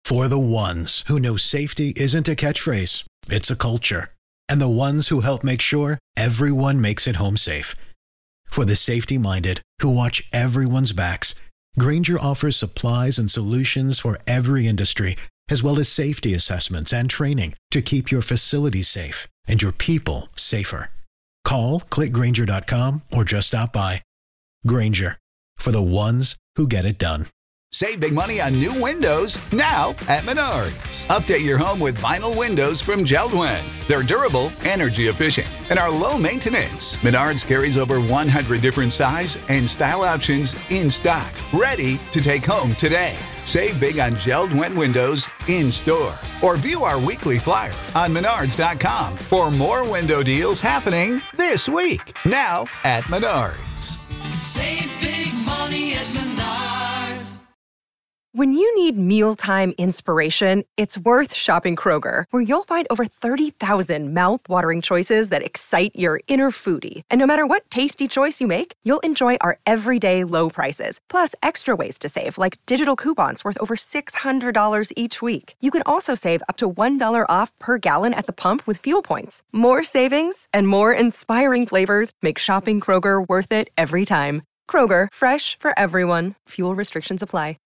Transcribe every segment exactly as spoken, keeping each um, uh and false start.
For the ones who know safety isn't a catchphrase, it's a culture. And the ones who help make sure everyone makes it home safe. For the safety-minded who watch everyone's backs, Grainger offers supplies and solutions for every industry, as well as safety assessments and training to keep your facilities safe and your people safer. Call, click Grainger dot com, or just stop by. Grainger, for the ones who get it done. Save big money on new windows now at Menards. Update your home with vinyl windows from Jeld-Wen. They're durable, energy efficient, and are low maintenance. Menards carries over one hundred different size and style options in stock, ready to take home today. Save big on Jeld-Wen windows in store, or view our weekly flyer on Menards dot com for more window deals happening this week. Now at Menards. Save big money at Menards. When you need mealtime inspiration, it's worth shopping Kroger, where you'll find over thirty thousand mouth-watering choices that excite your inner foodie. And no matter what tasty choice you make, you'll enjoy our everyday low prices, plus extra ways to save, like digital coupons worth over six hundred dollars each week. You can also save up to one dollar off per gallon at the pump with fuel points. More savings and more inspiring flavors make shopping Kroger worth it every time. Kroger, fresh for everyone. Fuel restrictions apply.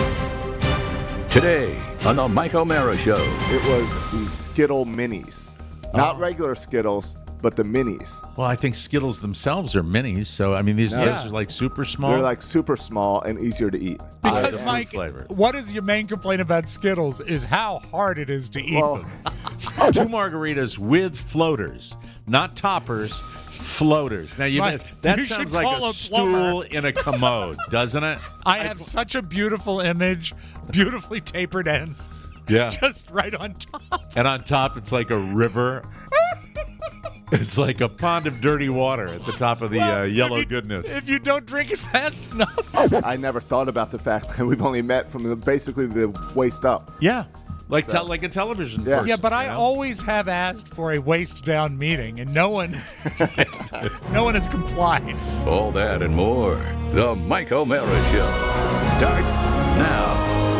Today on the Mike O'Mara Show. It was the Skittle Minis. Not oh. regular Skittles, but the Minis. Well, I think Skittles themselves are minis. So, I mean, these yeah. guys are like super small. They're like super small and easier to eat. Because, Mike, flavor. What is your main complaint about Skittles is how hard it is to eat well, them. Two margaritas with floaters, not toppers. Floaters. Now, you Mike, that you sounds like a, a stool in a commode, doesn't it? I have I, such a beautiful image, beautifully tapered ends. Yeah. Just right on top. And on top, it's like a river. It's like a pond of dirty water at the top of the well, uh, yellow if you, goodness. If you don't drink it fast enough. I never thought about the fact that we've only met from the, basically the waist up. Yeah. Like so, te- like a television yeah. person. Yeah, but I know? always have asked for a waist down meeting, and no one, no one has complied. All that and more. The Mike O'Mara Show starts now.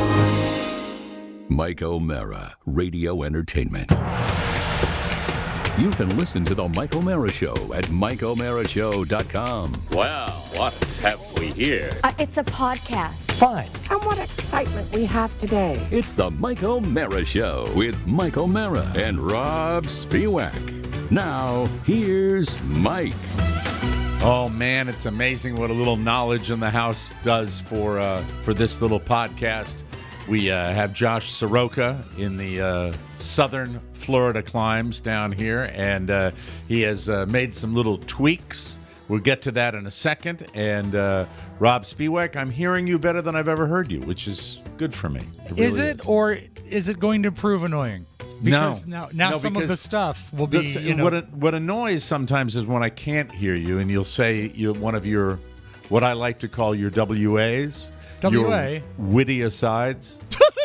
Mike O'Mara, Radio Entertainment. You can listen to the Mike O'Mara Show at Mike O'Mara Show dot com. Well, what have we here? Uh, it's a podcast. Fine. And what excitement we have today. It's the Mike O'Mara Show with Mike O'Mara and Rob Spiewak. Now, here's Mike. Oh, man, it's amazing what a little knowledge in the house does for uh, for this little podcast. We uh, have Josh Soroka in the uh, southern Florida climes down here, and uh, he has uh, made some little tweaks. We'll get to that in a second. And uh, Rob Spiewak, I'm hearing you better than I've ever heard you, which is good for me. It really is it, is. or is it going to prove annoying? Because no. now, now no, some of the stuff will be, the, you know. What, what annoys sometimes is when I can't hear you, and you'll say you one of your, what I like to call your W As. W A? Your witty asides.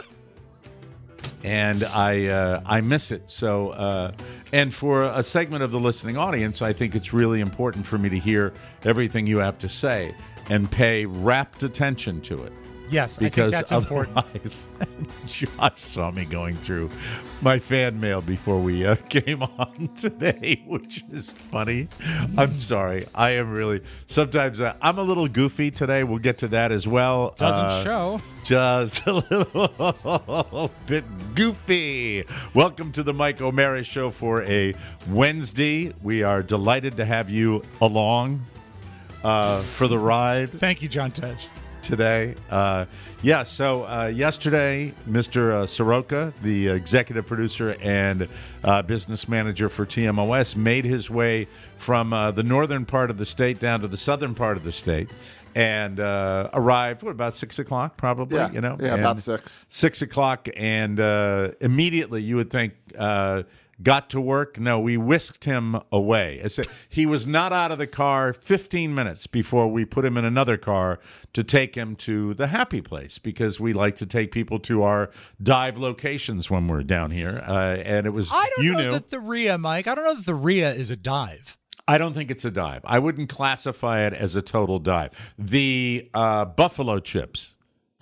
And I uh, I miss it. So, uh, and for a segment of the listening audience, I think it's really important for me to hear everything you have to say and pay rapt attention to it. Yes, because I think that's otherwise, important. Josh saw me going through my fan mail before we uh, came on today, which is funny. I'm sorry. I am really, sometimes uh, I'm a little goofy today. We'll get to that as well. Doesn't uh, show. Just a little bit goofy. Welcome to the Mike O'Mara Show for a Wednesday. We are delighted to have you along uh, for the ride. Thank you, John Tej. Today. Uh, yeah, so uh, yesterday, Mister Uh, Soroka, the executive producer and uh, business manager for T M O S, made his way from uh, the northern part of the state down to the southern part of the state and uh, arrived, what, about six o'clock probably? Yeah, you know? yeah and about six. Six o'clock, and uh, immediately you would think... Uh, got to work? No, we whisked him away. He was not out of the car fifteen minutes before we put him in another car to take him to the happy place, because we like to take people to our dive locations when we're down here. Uh, and it was, I don't you know knew, that the R I A, Mike, I don't know that the R I A is a dive. I don't think it's a dive. I wouldn't classify it as a total dive. The uh, buffalo chips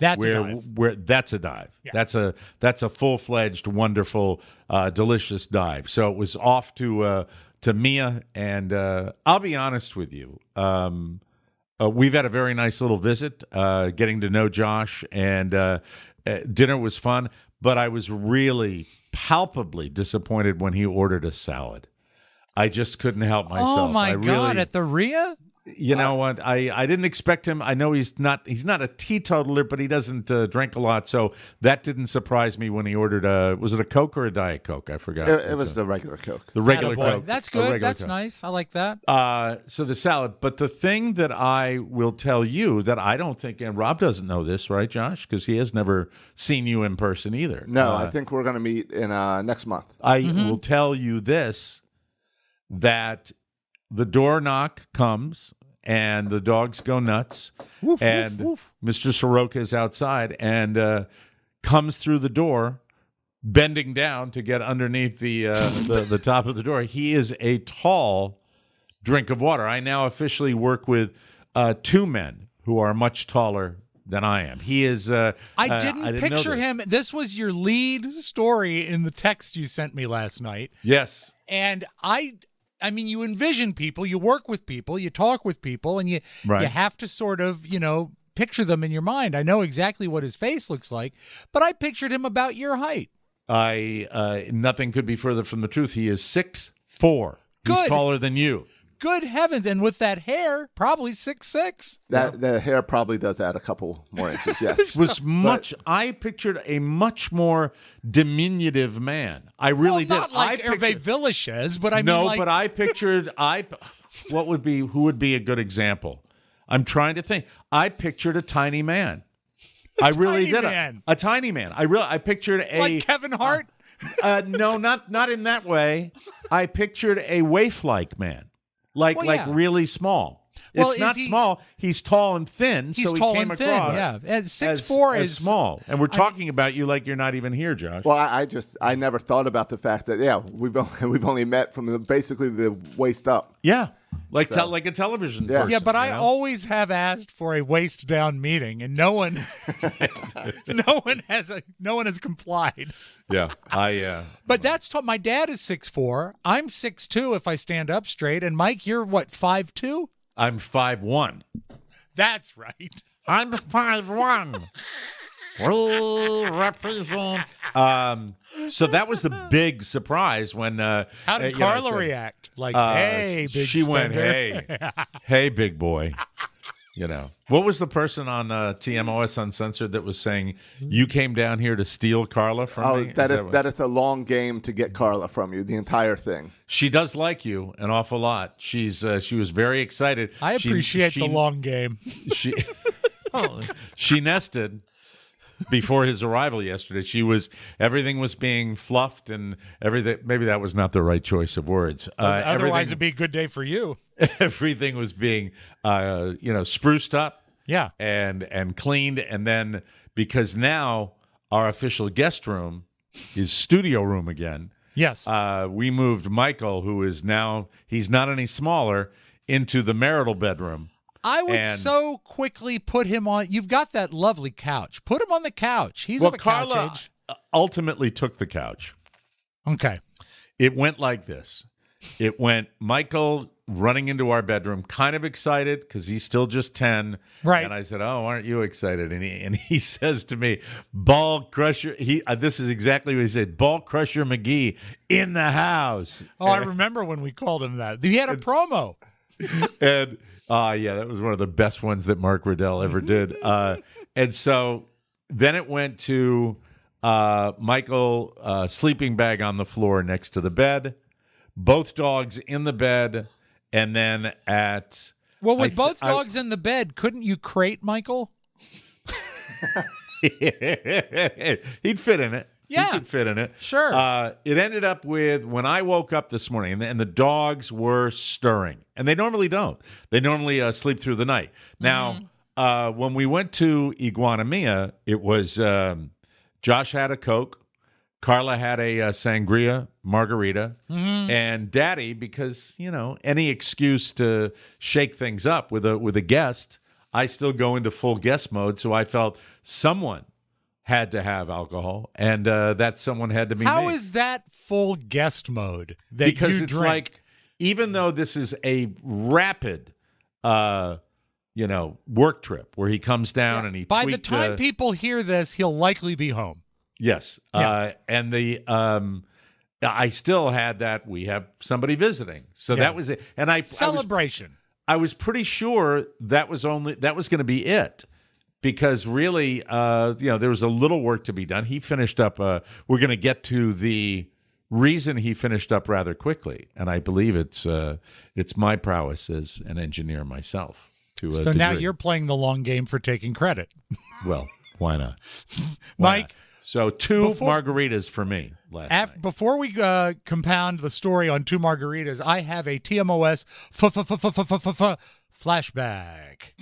That's where, a dive. Where that's a dive. Yeah. That's a that's a full fledged, wonderful, uh, delicious dive. So it was off to uh, to Mia, and uh, I'll be honest with you. Um, uh, we've had a very nice little visit, uh, getting to know Josh, and uh, uh, dinner was fun. But I was really palpably disappointed when he ordered a salad. I just couldn't help myself. Oh my I God! really, At the R I A? You know what? I, I didn't expect him. I know he's not he's not a teetotaler, but he doesn't uh, drink a lot, so that didn't surprise me when he ordered a was it a Coke or a Diet Coke? I forgot. It, it was the regular Coke. The regular Attaboy. Coke. That's A good. regular That's Coke. nice. I like that. Uh, so the salad, but the thing that I will tell you that I don't think, and Rob doesn't know this, right, Josh? Because he has never seen you in person either. No, Uh, I think we're going to meet in uh, next month. I Mm-hmm. will tell you this, that the door knock comes and the dogs go nuts, Woof, and woof, woof. Mister Soroka is outside and uh, comes through the door, bending down to get underneath the, uh, the the top of the door. He is a tall drink of water. I now officially work with uh, two men who are much taller than I am. He is. Uh, I uh, didn't, know picture this. him. This was your lead story in the text you sent me last night. Yes. And I I mean, you envision people, you work with people, you talk with people, and you Right. you have to sort of, you know, picture them in your mind. I know exactly what his face looks like, but I pictured him about your height. I uh, nothing could be further from the truth. He is six four. He's Good. taller than you. Good heavens. And with that hair, probably six six. That the hair probably does add a couple more inches. Yes, Was much. I pictured a much more diminutive man. I really well, not did. like I Hervé pictured, Villachez, but I no, mean like, but I pictured. I. What would be? Who would be a good example? I'm trying to think. I pictured a tiny man. I really tiny did. man. A, a tiny man. I really. I pictured a like Kevin Hart. Uh, no, not not in that way. I pictured a waif-like man, like Well, like yeah. really small. Well, it's is not he- small. He's tall and thin, He's so he tall came and thin, across yeah. And six as, four as is small. And we're talking about you like you're not even here, Josh. Well, I, I just I never thought about the fact that yeah we've only, we've only met from the, basically the waist up. yeah, like So- tel- like a television Yeah. person. Yeah, but you I know? always have asked for a waist down meeting, and no one, no one has a, no one has complied. yeah, I uh, But that's t- my dad is six four. I'm six two if I stand up straight, and Mike, you're what five two? I'm five one. That's right. I'm five one. We represent. Um, so that was the big surprise when. Uh, How did uh, you know, I Carla said- react? Like, Uh, hey, big she went, spender. hey, hey, big boy. You know, what was the person on uh, T M O S Uncensored that was saying you came down here to steal Carla from Oh, me? Is that that is what- that it's a long game to get Carla from you. The entire thing. She does like you an awful lot. She's uh, she was very excited. I She- appreciate she, the long game. She she nested before his arrival yesterday. She was everything was being fluffed and everything. Maybe that was not the right choice of words. Uh, Otherwise, everything- it'd be a good day for you. everything was being uh, you know spruced up Yeah. and and cleaned, and then because now our official guest room is studio room again, Yes. uh, we moved Michael, who is now he's not any smaller, into the marital bedroom. I would and- so quickly put him on. You've got that lovely couch. Put him on the couch. He's well, of a couch Carla age. ultimately took the couch. Okay. It went like this. It went Michael running into our bedroom, kind of excited because he's still just ten. Right. And I said, "Oh, aren't you excited?" And he and he says to me, "Ball Crusher." He uh, this is exactly what he said. Ball Crusher McGee in the house. Oh, I remember when we called him that. He had a promo. And uh yeah, that was one of the best ones that Mark Riddell ever did. Uh, and so then it went to uh, Michael uh, sleeping bag on the floor next to the bed, both dogs in the bed, and then at Well, with I- both I- dogs in the bed, couldn't you crate Michael? he'd fit in it. Yeah. He could fit in it. Sure. Uh, it ended up with when I woke up this morning, and the, and the dogs were stirring, and they normally don't. They normally uh, sleep through the night. Now, Mm-hmm. uh, when we went to Iguana Mia, it was um, Josh had a Coke, Carla had a uh, sangria margarita, Mm-hmm. and Daddy, because you know any excuse to shake things up with a with a guest, I still go into full guest mode, so I felt someone had to have alcohol, and uh, that someone had to be How me. is that full guest mode that Because you it's drink? like, even though this is a rapid, uh, you know, work trip where he comes down and he By the tweaked, time uh, people hear this, he'll likely be home. yes, Yeah. uh, and the um, I still had that we have somebody visiting, so Yeah. that was it, and I Celebration. I was, I was pretty sure that was only that was going to be it. Because really, uh, you know, there was a little work to be done. He finished up. Uh, we're going to get to the reason he finished up rather quickly, and I believe it's uh, it's my prowess as an engineer myself. To a So now degree. you're playing the long game for taking credit. Well, why not, Why Mike? not? So two before- margaritas for me last Af- night. before we uh, compound the story on two margaritas, I have a T M O S f- f- f- f- f- f- f- flashback.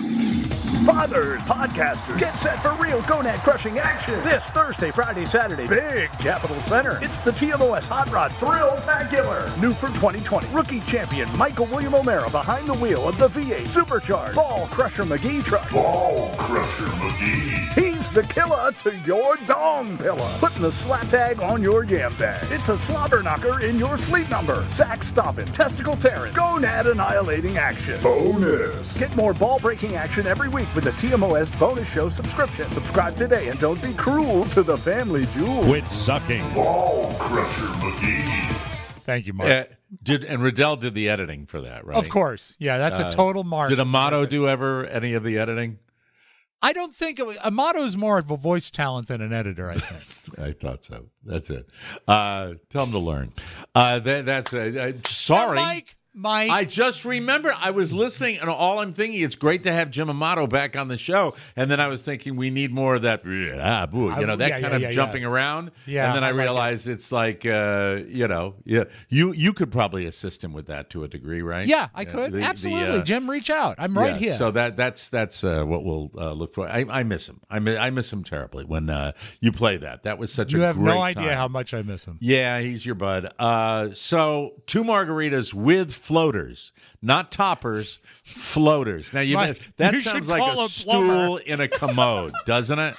Fathers, podcasters, get set for real gonad crushing action this Thursday, Friday, Saturday. Big Capital Center. It's the T M O S Hot Rod Thrill-tacular. New for twenty twenty. Rookie champion Michael William O'Mara behind the wheel of the V eight Supercharged Ball Crusher McGee truck. Ball Crusher McGee. He's the killer to your dong pillow. Putting the slap tag on your yam bag. It's a slobber knocker in your sleep number. Sack stomping, testicle tearing, gonad annihilating action. Bonus. Get more ball breaking action every week with the T M O S Bonus Show subscription. Subscribe today and don't be cruel to the family jewel. Quit sucking. Ball Crusher McGee. Thank you, Mark. Uh, did and Riddell did the editing for that, right? Of course. Yeah, that's Uh, a total Mark. Did Amato do ever any of the editing? I don't think it was, Amato's more of a voice talent than an editor, I think. I thought so. That's it. Uh, tell him to learn. Uh, that, that's uh, uh, sorry. Now, Mike, Mike. I just remember I was listening, and all I'm thinking, it's great to have Jim Amato back on the show. And then I was thinking we need more of that, ah, boo, you know, that yeah, kind yeah, of yeah, jumping yeah. around. Yeah, and then I, I like realized it's like, uh, you know, yeah, you you could probably assist him with that to a degree, right? Yeah, I could. the- the, Absolutely. uh, Jim, reach out. I'm right yeah, here. So that that's that's uh, what we'll uh, look for. I, I miss him. I miss, I miss him terribly when uh, you play that. That was such you a have great no idea time. how much I miss him. Yeah, he's your bud. Uh, so two margaritas with floaters, not toppers, floaters. Now you Mike, that you sounds should like call a a stool plumber. in a commode, doesn't it?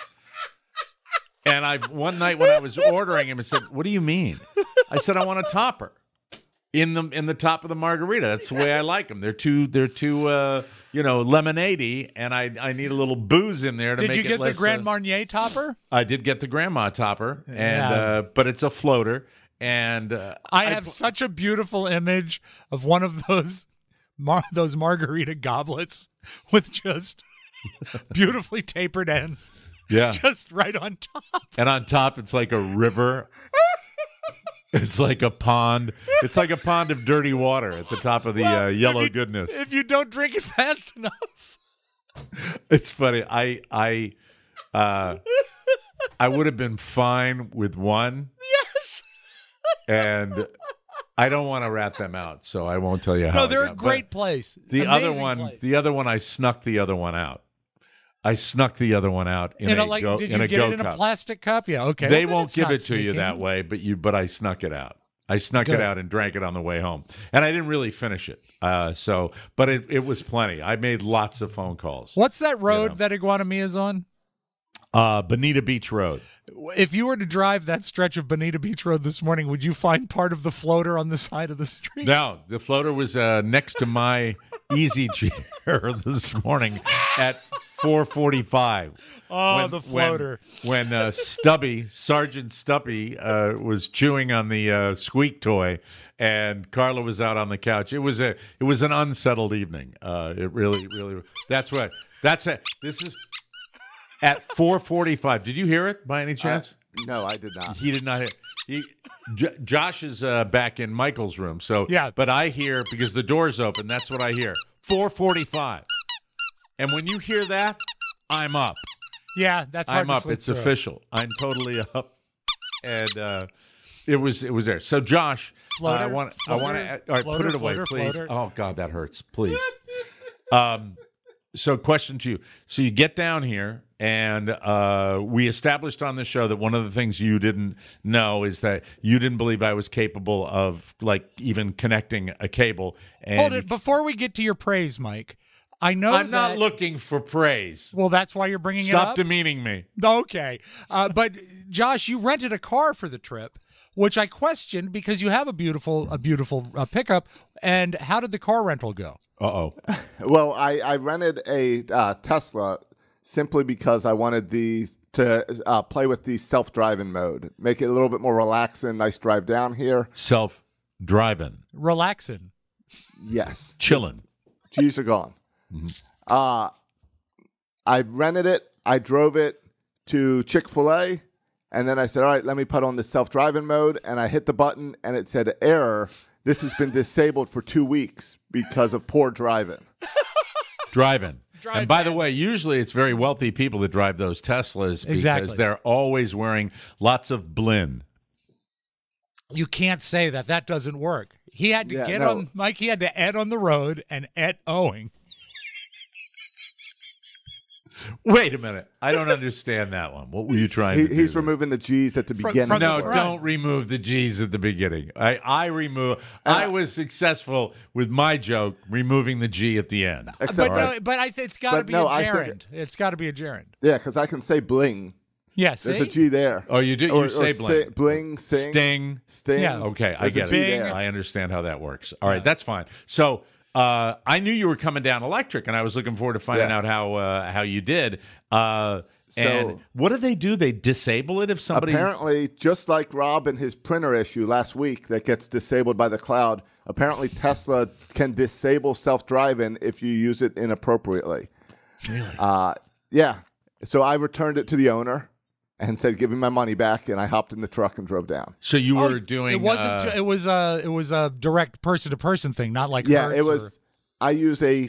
And I one night when I was ordering him, I said, "What do you mean?" I said, "I want a topper in the in the top of the margarita. That's the way I like them. They're too they're too uh, you know lemonade-y, and I I need a little booze in there to Did make you it get the less, Grand uh, Marnier topper? I did get the grandma topper, and Yeah. uh, but it's a floater, and uh, I have such a beautiful image of one of those mar- those margarita goblets with just beautifully tapered ends. Yeah. Just right on top. And on top, it's like a river. It's like a pond. It's like a pond of dirty water at the top of the Well, uh, if yellow you- goodness. If you don't drink it fast enough. It's funny. I I uh, I would have been fine with one, Yes. and I don't want to rat them out, so I won't tell you how. No, I they're a got- great but place. The other Amazing one, place. the other one, I snuck the other one out. I snuck the other one out in, In a, a, like, go, did in you a get go it in cup. a plastic cup? Yeah, okay. They Well, won't that's give not it to you sneaking. that way, but you but I snuck it out. I snuck Good. it out and drank it on the way home, and I didn't really finish it. Uh, so, but it, it was plenty. I made lots of phone calls. What's that road know. that Iguanami is on? Uh, Bonita Beach Road. If you were to drive that stretch of Bonita Beach Road this morning, would you find part of the floater on the side of the street? No, the floater was uh, next to my easy chair this morning at four forty-five. Oh, when, the floater. When, when uh, Stubby, Sergeant Stubby, uh, was chewing on the uh, squeak toy, and Carla was out on the couch. It was a, it was an unsettled evening. Uh, it really, really. That's what. That's it. This is at four forty-five. Did you hear it by any chance? Uh, no, I did not. He did not hear. He, J- Josh is uh, back in Michael's room, so Yeah. But I hear because the door's open. That's what I hear. four forty-five, and when you hear that, I'm up. Yeah, that's hard I'm to up. sleep It's through. official. I'm totally up, and uh, it was it was there. So Josh, Floater? uh, I want Floater? I want to all right. Floater, put it away, floater, please. floater. Oh God, that hurts. Please. um. So, question to you. So, you get down here, and uh, we established on the show that one of the things you didn't know is that you didn't believe I was capable of, like, even connecting a cable. And Hold it. Before we get to your praise, Mike, I know I'm not that- looking for praise. Well, that's why you're bringing Stop it up. demeaning me. Okay. Uh, but, Josh, you rented a car for the trip, which I questioned because you have a beautiful a beautiful uh, pickup. And how did the car rental go? Uh-oh. Well, I, I rented a uh, Tesla simply because I wanted the to uh, play with the self-driving mode, make it a little bit more relaxing. Nice drive down here. Self-driving. Relaxing. Yes. Chilling. G's are gone. Mm-hmm. Uh, I rented it. I drove it to Chick-fil-A, and then I said, all right, let me put on the self-driving mode, and I hit the button, and it said, error. This has been disabled for two weeks because of poor driving. Driving. Drive and by the man. way, usually it's very wealthy people that drive those Teslas because Exactly. they're always wearing lots of blin. You can't say that. That doesn't work. He had to Yeah, get no. on, Mike, he had to Ed on the road and Ed Owing. Wait a minute. I don't understand that one. What were you trying He, to do? he's there? removing the G's at the From- beginning. from the No, front. don't remove the G's at the beginning. I, I remove. I was successful with my joke, removing the G at the end. Except, But, no, but I th- it's got to But be no, a I think- gerund. It's got to be a gerund. yeah, because I can say bling. Yeah, There's see? a G there. Oh, you do. You Or- say or bling. si- bling, sing, Sting. sting. Yeah. Okay, I There's a get G it. there. I understand how that works. All right, that's fine. So uh, I knew you were coming down electric, and I was looking forward to finding Yeah. out how uh, how you did. Uh, and So- what do they do? They disable it if somebody. Apparently, just like Rob and his printer issue last week that gets disabled by the cloud, apparently Tesla can disable self-driving if you use it inappropriately. Really? Uh, yeah. So I returned it to the owner and said, give me my money back, and I hopped in the truck and drove down. So you Oh, were doing. It wasn't. uh, it was a. It was a direct person to person thing, not like Yeah, Hertz it was. or- I use a.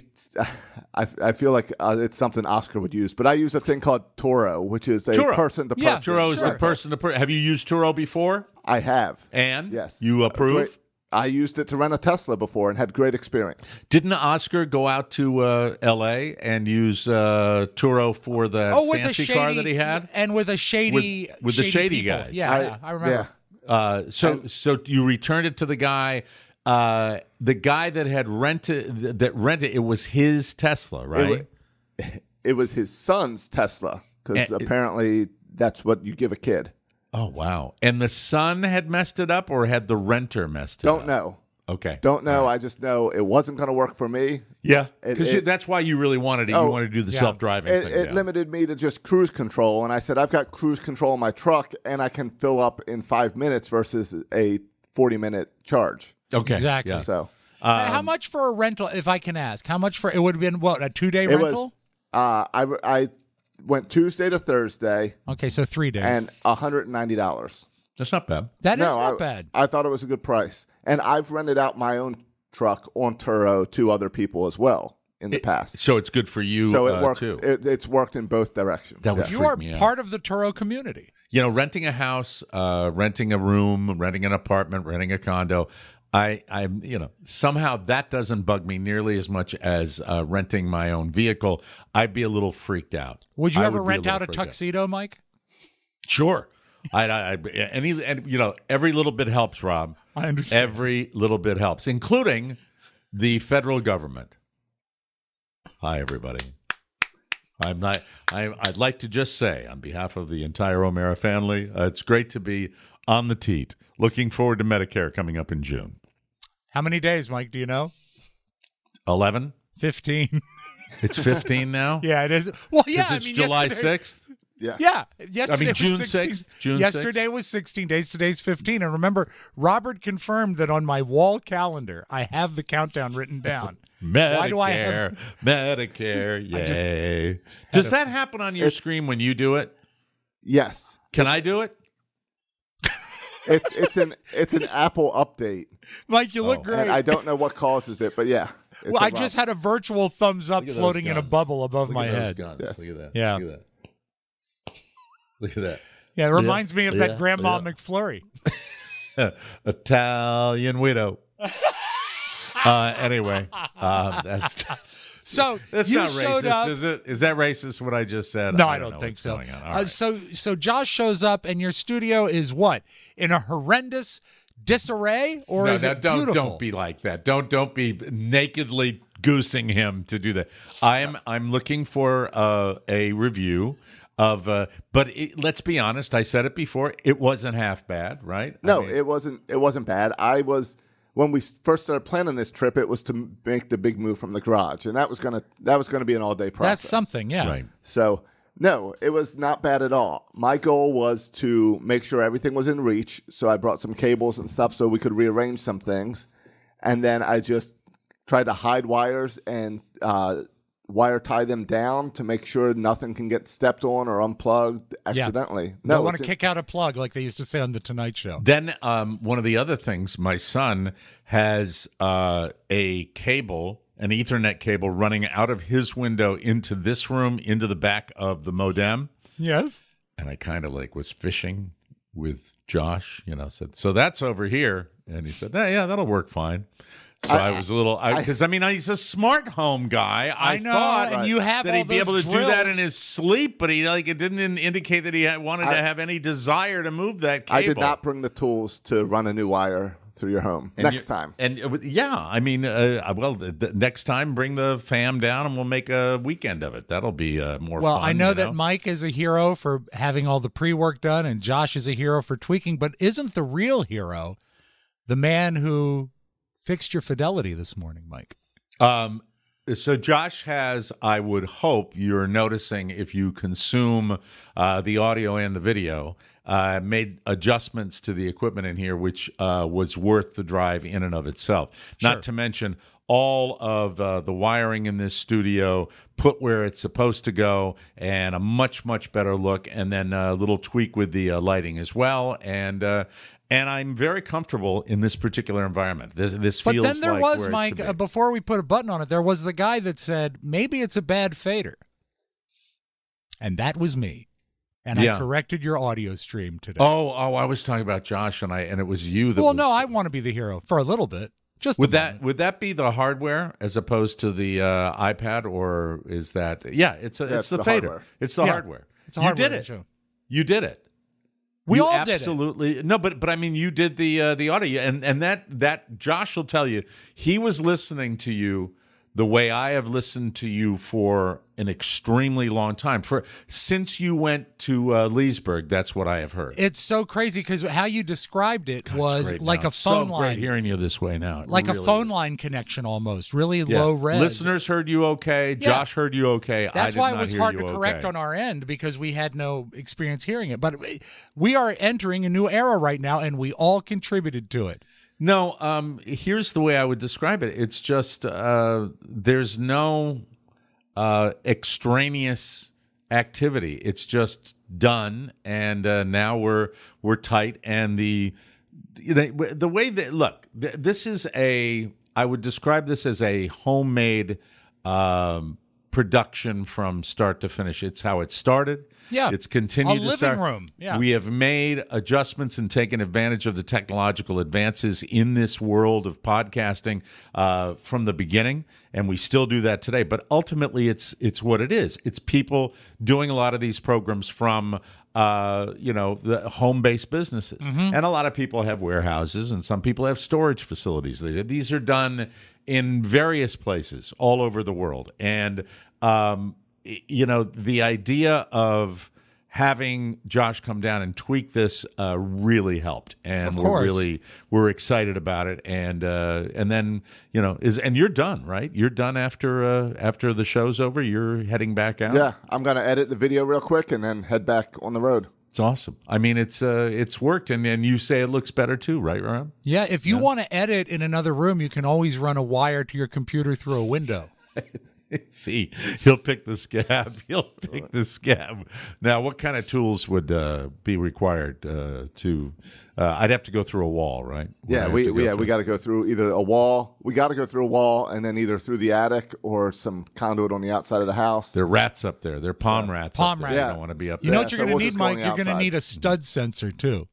I, I feel like uh, it's something Oscar would use, but I use a thing called Turo, which is a Turo. person to person. Yeah, Turo is Sure. the person to. Per- have you used Turo before? I have. And Yes. you approve? Great. I used it to rent a Tesla before and had great experience. Didn't Oscar go out to uh, L A and use uh, Turo for the oh, with a fancy shady car that he had? and with a shady With- with the shady people. guys. Yeah, I, yeah, I remember. Yeah. Uh, so, so you returned it to the guy, uh, the guy that had rented that rented it was his Tesla, right? It, wa- it was his son's Tesla because And- apparently that's what you give a kid. oh wow! And the son had messed it up, or had the renter messed it up? Don't know. Okay, Don't know. I just know it wasn't going to work for me. yeah, It- because it- that's why you really wanted it. Oh, you wanted to do the yeah. self-driving It, thing. it yeah. limited me to just cruise control, and I said I've got cruise control in my truck, and I can fill up in five minutes versus a forty-minute charge. Okay, Exactly. yeah. So Uh, how much for a rental, if I can ask? How much for it would have been what a two day it rental? was. Uh, I I went Tuesday to Thursday, Okay, so three days. and one hundred ninety dollars. That's not bad. that is no, not I, bad. I thought it was a good price, and I've rented out my own truck on Turo to other people as well in the past. So it's good for you. So it uh, worked. too. It, it's worked in both directions. That would yeah. You freak are me out. part of the Turo community. You know, renting a house, uh, renting a room, renting an apartment, renting a condo. I, I'm, you know, somehow that doesn't bug me nearly as much as uh, renting my own vehicle. I'd be a little freaked out. Would you I ever be rent little out a freaked tuxedo, Mike? Sure. I, I, I any, and, you know, every little bit helps, Rob. I understand. Every little bit helps, including the federal government. Hi, everybody. I'm not. I, I'd like to just say, on behalf of the entire O'Mara family, uh, it's great to be on the teat. Looking forward to Medicare coming up in June. How many days, Mike? Do you know? Eleven. Fifteen. It's fifteen now. Yeah, it is. Well, yeah. Because it's I mean, July yesterday- sixth. Yeah. Yeah, yesterday June was sixteen. sixth? June yesterday sixth? was sixteen days. Today's fifteen. And remember, Robert confirmed that on my wall calendar, I have the countdown written down. Medicare, Why do I have- Medicare, I just yay. Does that happen on your screen when you do it? Yes. Can I do it? It's it's an it's an Apple update, Mike, you look Oh. great. and I don't know what causes it, but yeah. it's well, I a just Rob. had a virtual thumbs up Look at those floating in a guns. bubble above Look my at those head. guns. Yes. Look at that. Yeah. Look at that. Look at that. Yeah, it reminds me of Yeah, that Grandma yeah. McFlurry. Italian widow. uh, anyway, uh, that's So that's you not showed racist, up. is it? Is that racist? What I just said? No, I don't, don't, know think what's so. going on. All Uh, right. So, so Josh shows up, and your studio is what in a horrendous disarray, or no, is no, it don't beautiful? don't be like that. Don't don't be nakedly goosing him to do that. I am. I'm looking for uh, a review of. Uh, but it, let's be honest. I said it before. It wasn't half bad, right? No, I mean, it wasn't. It wasn't bad. I was when we first started planning this trip. It was to make the big move from the garage, and that was gonna that was gonna be an all day process. That's something, yeah. Right. So no, it was not bad at all. My goal was to make sure everything was in reach. So I brought some cables and stuff so we could rearrange some things, and then I just tried to hide wires and uh, wire tie them down to make sure nothing can get stepped on or unplugged accidentally. Yeah. No, Don't want to it's- kick out a plug like they used to say on the Tonight Show. Then um, one of the other things, my son has uh, a cable, an Ethernet cable running out of his window into this room, into the back of the modem. Yes. And I kind of like was fishing with Josh, you know, said, so that's over here. And he said, yeah, yeah, that'll work fine. So I, I was a little, because I, I mean, he's a smart home guy. I, I know, thought and you have that all he'd be those able to do that in drills. his sleep, but he like it didn't in- indicate that he had, wanted I- to have any desire to move that cable. I did not bring the tools to run a new wire through your home. And Next you- time. And uh, yeah, I mean, uh, well, the, the next time bring the fam down and we'll make a weekend of it. That'll be uh, more Well, fun. I know you that Mike is a hero for having all the pre-work done, and Josh is a hero for tweaking, but isn't the real hero the man who fixed your fidelity this morning, Mike? Um, so Josh has, I would hope you're noticing if you consume uh, the audio and the video, uh, made adjustments to the equipment in here, which uh, was worth the drive in and of itself. Sure. Not to mention all of uh, the wiring in this studio put where it's supposed to go, and a much, much better look, and then a little tweak with the uh, lighting as well. And uh, and I'm very comfortable in this particular environment. This, this But feels then there like was, where it Mike, should be. uh, before we put a button on it, there was the guy that said, maybe it's a bad fader. And that was me. And Yeah. I corrected your audio stream today. Oh, oh! I was talking about Josh, and I and it was you that. well, was, no, I want to be the hero for a little bit. Just a would that moment. would that be the hardware as opposed to the uh, iPad, or is that? Yeah, it's a, Yeah, it's it's the, the fader. hardware. It's the Yeah, hardware. it's a you hardware did it. issue. You did it. We You all did it. absolutely no, but but I mean, you did the uh, the audio, and and that that Josh will tell you he was listening to you the way I have listened to you for an extremely long time. For since you went to uh, Leesburg, that's what I have heard. It's so crazy because how you described it God, it's was great like now. a It's phone so line. Great hearing you this way now. It like really a phone is. line connection almost, really Yeah. low res. Listeners heard you okay. Josh heard you okay. That's I did why it not was hear hard you to correct okay. on our end because we had no experience hearing it. But we- we are entering a new era right now, and we all contributed to it. No, um, here's the way I would describe it. It's just uh, there's no uh, extraneous activity. It's just done, and uh, now we're we're tight. And the you know, the way that look, th- this is a I would describe this as a homemade um, production from start to finish. It's how it started. Yeah. It's continued A to living start. room. Yeah. We have made adjustments and taken advantage of the technological advances in this world of podcasting uh, from the beginning, and we still do that today. But ultimately, it's it's what it is. It's people doing a lot of these programs from uh, you know the home-based businesses, and a lot of people have warehouses, and some people have storage facilities. They These are done in various places all over the world, and um, you know, the idea of having Josh come down and tweak this uh, really helped, and Of we're course. really we're excited about it. And uh, and then you know is and you're done, right? You're done after uh, after the show's over. You're heading back out. Yeah, I'm gonna edit the video real quick and then head back on the road. It's awesome. I mean, it's uh, it's worked, and and you say it looks better too, right, Rob? Yeah, if you want to edit in another room, you can always run a wire to your computer through a window. See, he'll pick the scab. He'll pick the scab. Now, what kind of tools would uh, be required uh, to? Uh, I'd have to go through a wall, right? Would I Yeah, have we, to go we yeah through- we got to go through either a wall. We got to go through a wall and then either through the attic or some conduit on the outside of the house. They're rats up there. They're palm rats. Palm up there. rats. I don't want to be up You there. know what you're so going to we'll need, just go on Mike? the You're going to outside. need a stud sensor, too.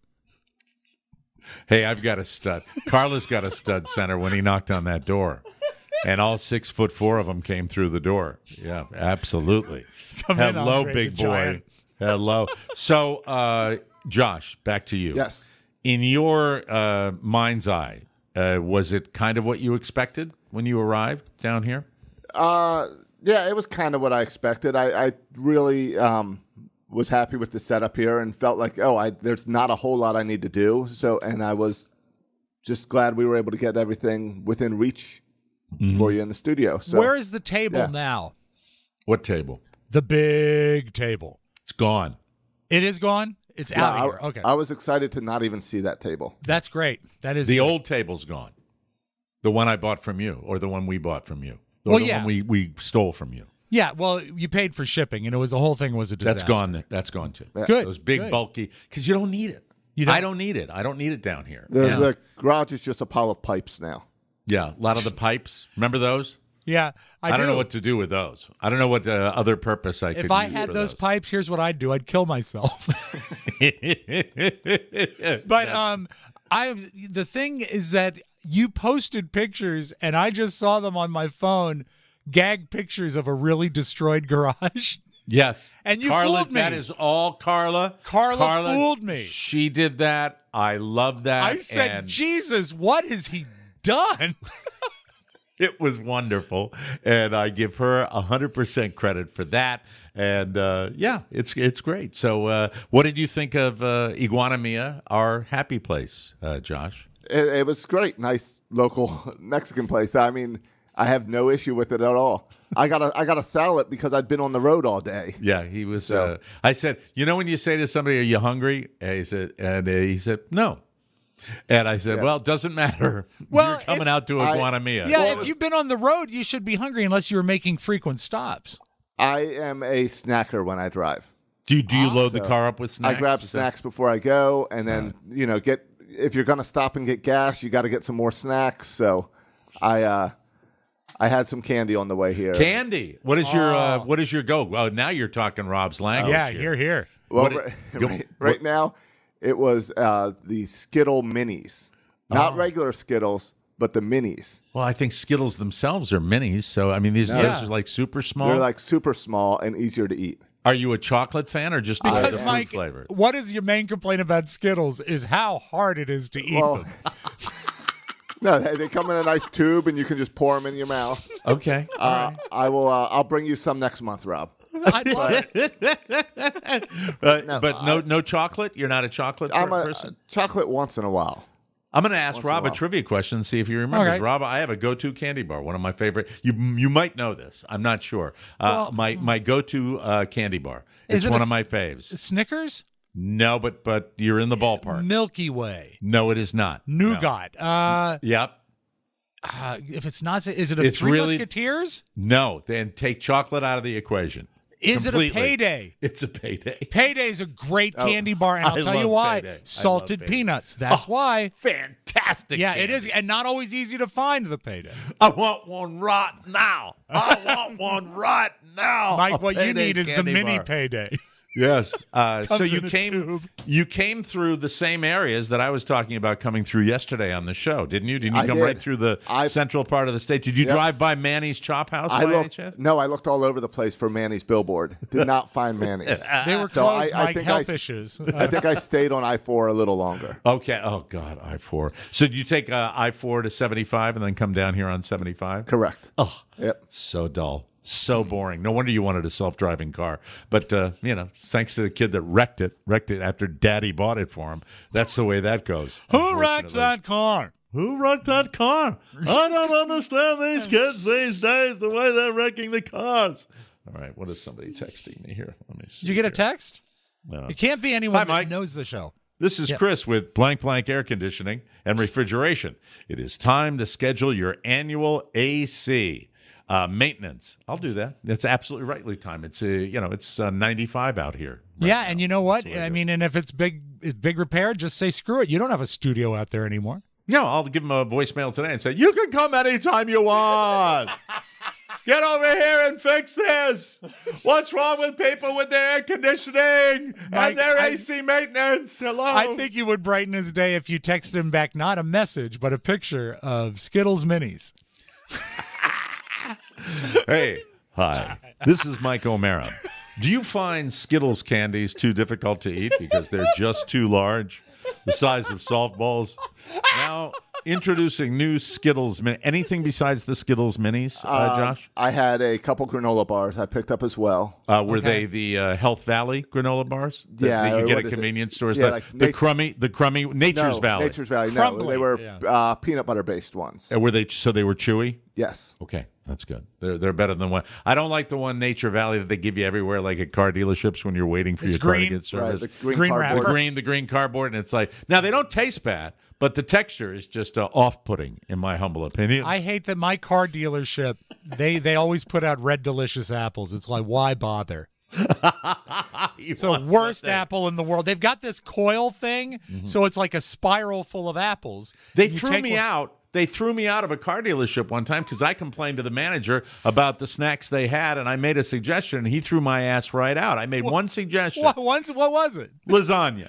Hey, I've got a stud. Carla's got a stud center when he knocked on that door, and all six foot four of them came through the door. Yeah, absolutely. Come in, Hello, Andre big the boy. Giant. Hello. So, uh, Josh, back to you. Yes. In your uh, mind's eye, uh, was it kind of what you expected when you arrived down here? Uh, yeah, it was kind of what I expected. I, I really um, was happy with the setup here and felt like, oh, I, there's not a whole lot I need to do. So, and I was just glad we were able to get everything within reach mm-hmm. for you in the studio. So, where is the table yeah. now? What table? The big table. It's gone. It is gone? It's yeah, out of I, here. Okay. I was excited to not even see that table. That's great. That is the good. old table's gone. The one I bought from you, or the one we bought from you. Or well, the yeah. one we, we stole from you. Yeah, well, you paid for shipping, and it was the whole thing was a disaster. That's gone. That's gone too. Yeah. Good. Those big, good. bulky, because you don't need it. You don't? I don't need it. I don't need it down here. The, yeah. the garage is just a pile of pipes now. yeah, a lot of the pipes. Remember those? Yeah, I, I, don't do. know what to do with those. I don't know what uh, other purpose I could If I use had for those, those pipes, here's what I'd do. I'd kill myself. But um, I the thing is that you posted pictures, and I just saw them on my phone, gag pictures of a really destroyed garage. Yes. And you Carla, fooled me. That is all Carla. Carla, fooled me. She did that. I love that. I said, and Jesus, what has he done? it was wonderful. And I give her one hundred percent credit for that. And, uh, yeah, it's it's great. So uh, what did you think of uh, Iguana Mia, our happy place, uh, Josh? It, it was great. Nice local Mexican place. I mean, I have no issue with it at all. I got a I got a salad because I'd been on the road all day. Yeah, he was. So. Uh, I said, you know, when you say to somebody, "Are you hungry?" And he said, and uh, he said, "No." And I said, Yeah. "Well, it doesn't matter. Well, You're coming if- out to I- Iguana Mia." Yeah, Well, if it was- you've been on the road, you should be hungry unless you were making frequent stops. I am a snacker when I drive. Do you, do you load the So car up with snacks? I grab Is that- snacks before I go, and then you know, get if you're gonna stop and get gas, you got to get some more snacks. So, I uh, I had some candy on the way here. Candy. What is your uh, Oh. What is your go? Well, now you're talking Rob's language. yeah, here. here, here. Well, What right, it- go- right, right now, it was uh, the Skittle Minis, not Oh. regular Skittles, but the Minis. Well, I think Skittles themselves are minis. So I mean, these No. those Yeah. are like super small. They're like super small and easier to eat. Are you a chocolate fan or just uh, the Because, fruit Mike, flavor? what is your main complaint about Skittles is how hard it is to eat Well, them. No, they, they come in a nice tube, and you can just pour them in your mouth. Okay. Uh, I will. Uh, I'll bring you some next month, Rob. I'd love it. Uh, No, but no, no chocolate. You're not a chocolate I'm a, person. chocolate once in a while. I'm going to ask Once in a Rob a, while. trivia question and see if he remembers. Okay. Rob, I have a go-to candy bar, one of my favorite. You you might know this. I'm not sure. Uh, Well- my my go-to uh, candy bar. Is It's it one a of my s- faves. Snickers? No, but but you're in the ballpark. Milky Way. No, it is not. No. Nougat. Uh, Yep. uh, if it's not, is it a It's Three really- Musketeers? No. Then take chocolate out of the equation. Is Completely. it a Payday? It's a payday. Payday is a great Oh, candy bar, and I'll I tell you love why. Payday. I love Salted Payday. peanuts. That's Oh, why. Fantastic. Yeah, it candy. is, and not always easy to find the Payday. I want one right now. I want one right now. Mike, A what you Payday need is the candy mini bar. Payday. Yes. Uh, so Comes you in a came tube. you came through the same areas that I was talking about coming through yesterday on the show, didn't you? Didn't you I come did. right through the I- central part of the state? Did you Yep. drive by Manny's Chop House I by any looked. chance? No, I looked all over the place for Manny's billboard. Did not find Manny's. They were So closed, I- I Mike. think Health I- issues. I think I stayed on I four a little longer. Okay. Oh God, I four. So did you take uh, I four to seventy-five and then come down here on seventy-five? Correct. Oh, Yep. so dull. So boring. No wonder you wanted a self-driving car. But, uh, you know, thanks to the kid that wrecked it, wrecked it after Daddy bought it for him. That's the way that goes. Who wrecked unfortunately. that car? Who wrecked that car? I don't understand these kids these days, the way they're wrecking the cars. All right, what is somebody texting me here? Let me see. Did you get a here. text? No. It can't be anyone Hi, that Mike. knows the show. This is Yeah. Chris with Blank Blank Air Conditioning and Refrigeration. It is time to schedule your annual A C uh, maintenance. I'll do that. That's absolutely rightly time. It's uh, you know it's uh, ninety-five out here. right yeah, now. and you know what? That's the way I it mean, and if it's big, it's big repair, just say screw it. You don't have a studio out there anymore. No, I'll give him a voicemail today and say, you can come anytime you want. Get over here and fix this. What's wrong with people with their air conditioning Mike, and their I- A C maintenance? Hello? I think you would brighten his day if you texted him back not a message, but a picture of Skittles Minis. Hey, hi. This is Mike O'Mara. Do you find Skittles candies too difficult to eat because they're just too large, the size of softballs? Now, introducing new Skittles. Min- Anything besides the Skittles minis, uh, Um, Josh? I had a couple granola bars I picked up as well. Uh, were Okay. they the uh, Health Valley granola bars? That, Yeah, that you or get what at is it? convenience stores. Yeah, the, like the nat- crummy, the crummy Nature's no, Valley. Nature's Valley. No, Crumbly. they were Yeah. uh, peanut butter based ones. Uh, Were they so they were chewy? Yes. Okay, that's good. They're they're better than one. I don't like the one Nature Valley that they give you everywhere, like at car dealerships when you're waiting for It's your car to green. get Right. service. The green, Green cardboard. the green, the green cardboard, and it's like now they don't taste bad, but the texture is just uh, off-putting, in my humble opinion. I hate that my car dealership, they they always put out Red Delicious apples. It's like, why bother? It's the worst apple in the world. They've got this coil thing, so it's like a spiral full of apples. They You threw take me one- out. They threw me out of a car dealership one time because I complained to the manager about the snacks they had, and I made a suggestion, and he threw my ass right out. I made one suggestion: What, once, what was it? lasagna.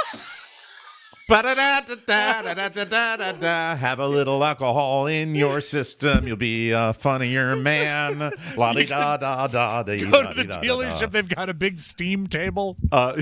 Ba-da-da-da-da-da-da-da-da-da. Have a little alcohol in your system. You'll be a funnier man. La di da da da da. Go to the dealership. They've got a big steam table. Uh,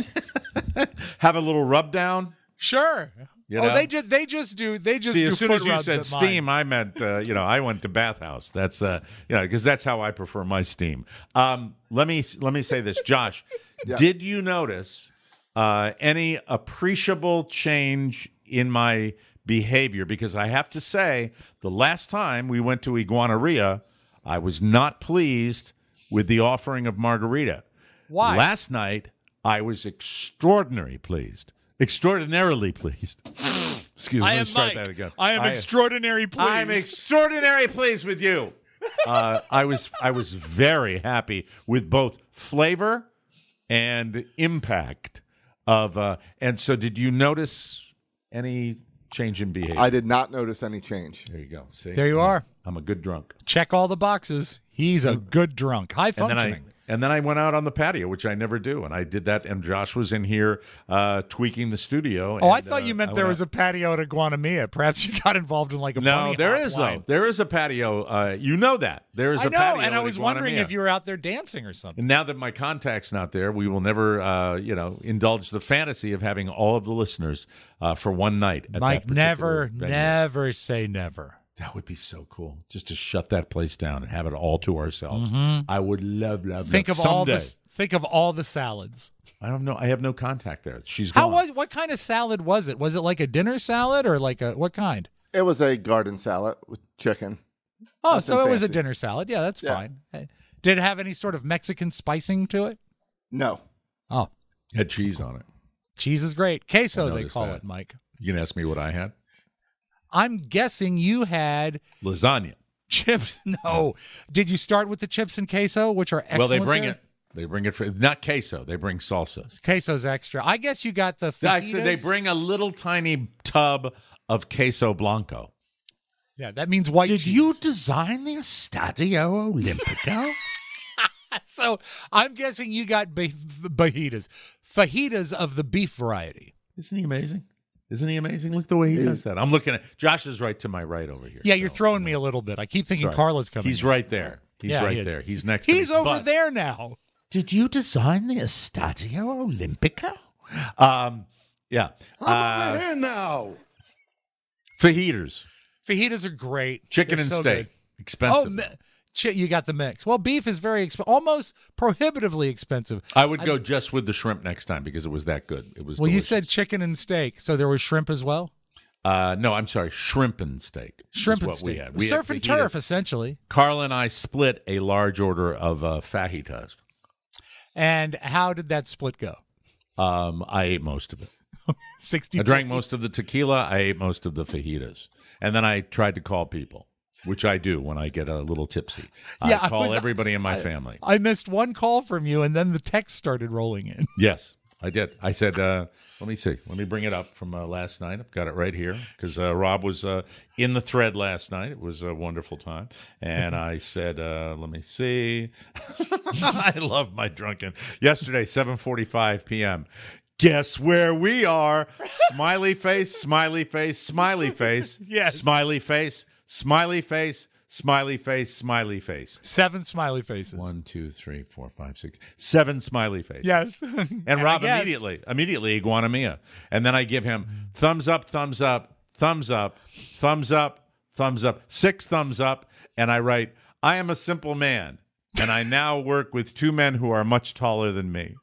have a little rub down. Sure. You oh, know? they just they just do they just See, do as soon foot as you rubs said at steam, mine. I meant uh, you know I went to bathhouse. That's uh, you know because that's how I prefer my steam. Um, let me let me say this, Josh. Yeah. Did you notice uh, any appreciable change in my behavior? Because I have to say, the last time we went to Iguaneria, I was not pleased with the offering of margarita. Why? Last night, I was extraordinarily pleased. Extraordinarily pleased. Excuse me. I Let me am start Mike. that again. I am I- extraordinary pleased. I'm extraordinarily pleased with you. Uh, I was I was very happy with both flavor and impact of. Uh, and so, did you notice any change in behavior? I did not notice any change. There you go. See, There you are. I'm a good drunk. Check all the boxes. He's a good drunk, high And then I functioning. and then I went out on the patio, which I never do, and I did that. And Josh was in here uh, tweaking the studio. Oh, I and, thought uh, you meant I there went was a patio at Iguanamia. Perhaps you got involved in like a No, bunny there hop is line. though. There is a patio. Uh, you know that there is I a know, patio. and I at was wondering Iguanamia. if you were out there dancing or something. And now that my contact's not there, we will never, uh, you know, indulge the fantasy of having all of the listeners uh, for one night. At Mike, that particular never, venue. never say never. That would be so cool, just to shut that place down and have it all to ourselves. Mhm. I would love, love. Think love. of all Someday. the think of all the salads. I don't know. I have no contact there. She's gone. How was what kind of salad was it? Was it like a dinner salad or like a what kind? It was a garden salad with chicken. Oh, Nothing so it was a fancy. dinner salad. Yeah, that's Yeah. fine. Hey, did it have any sort of Mexican spicing to it? No. Oh, had cheese on it. cheese is great. Queso, I they noticed call that. it, Mike. You can ask me what I had. I'm guessing you had Lasagna. chips. No, did you start with the chips and queso, which are excellent? Well, they bring there? it. They bring it for not queso. They bring salsa. Queso's extra. I guess you got the Actually, they fajitas. bring a little tiny tub of queso blanco. Yeah, that means white Did cheese. you design the Estadio Olimpico? So I'm guessing you got be- fajitas, fajitas of the beef variety. Isn't he amazing? Isn't he amazing? Look the way he does that. I'm looking at Josh is right to my right over here. Yeah, you're throwing me a little bit. I keep thinking Sorry. Carla's coming. He's in. right there. He's Yeah, right he is. there. He's next. He's to me. over But there now. Did you design the Estadio Olimpico? Um, yeah. I'm over Uh, here now. fajitas, Fajitas are great. chicken They're and so steak, good. expensive. Oh, mi- chi- you got the mix. Well, beef is very expensive, almost prohibitively expensive. I would go just with the shrimp next time because it was that good. It was. Well, you delicious. said chicken and steak, so there was shrimp as well. Uh, no, I'm sorry, shrimp and steak. is Shrimp and what we steak, had. We had surf and fajitas. turf, essentially. Carl and I split a large order of uh, fajitas. And how did that split go? Um, I ate most of it. Sixty. I drank most of the tequila. I ate most of the fajitas, and then I tried to call people, which I do when I get a little tipsy. Yeah, I I call was- everybody in my I- family. I missed one call from you, and then the text started rolling in. Yes, I did. I said, uh, let me see. Let me bring it up from uh, last night. I've got it right here because uh, Rob was uh, in the thread last night. It was a wonderful time. And I said, uh, let me see. I love my drunken. Yesterday, seven forty-five p.m. Guess where we are? Smiley face, smiley face, smiley face. Yes. Smiley face, smiley face, smiley face, smiley face. Seven smiley faces. One, two, three, four, five, six, seven smiley faces. Yes. And Rob I guess- immediately, immediately Iguanamia. And then I give him thumbs up, thumbs up, thumbs up, thumbs up, thumbs up, six thumbs up, and I write, I am a simple man, and I now work with two men who are much taller than me.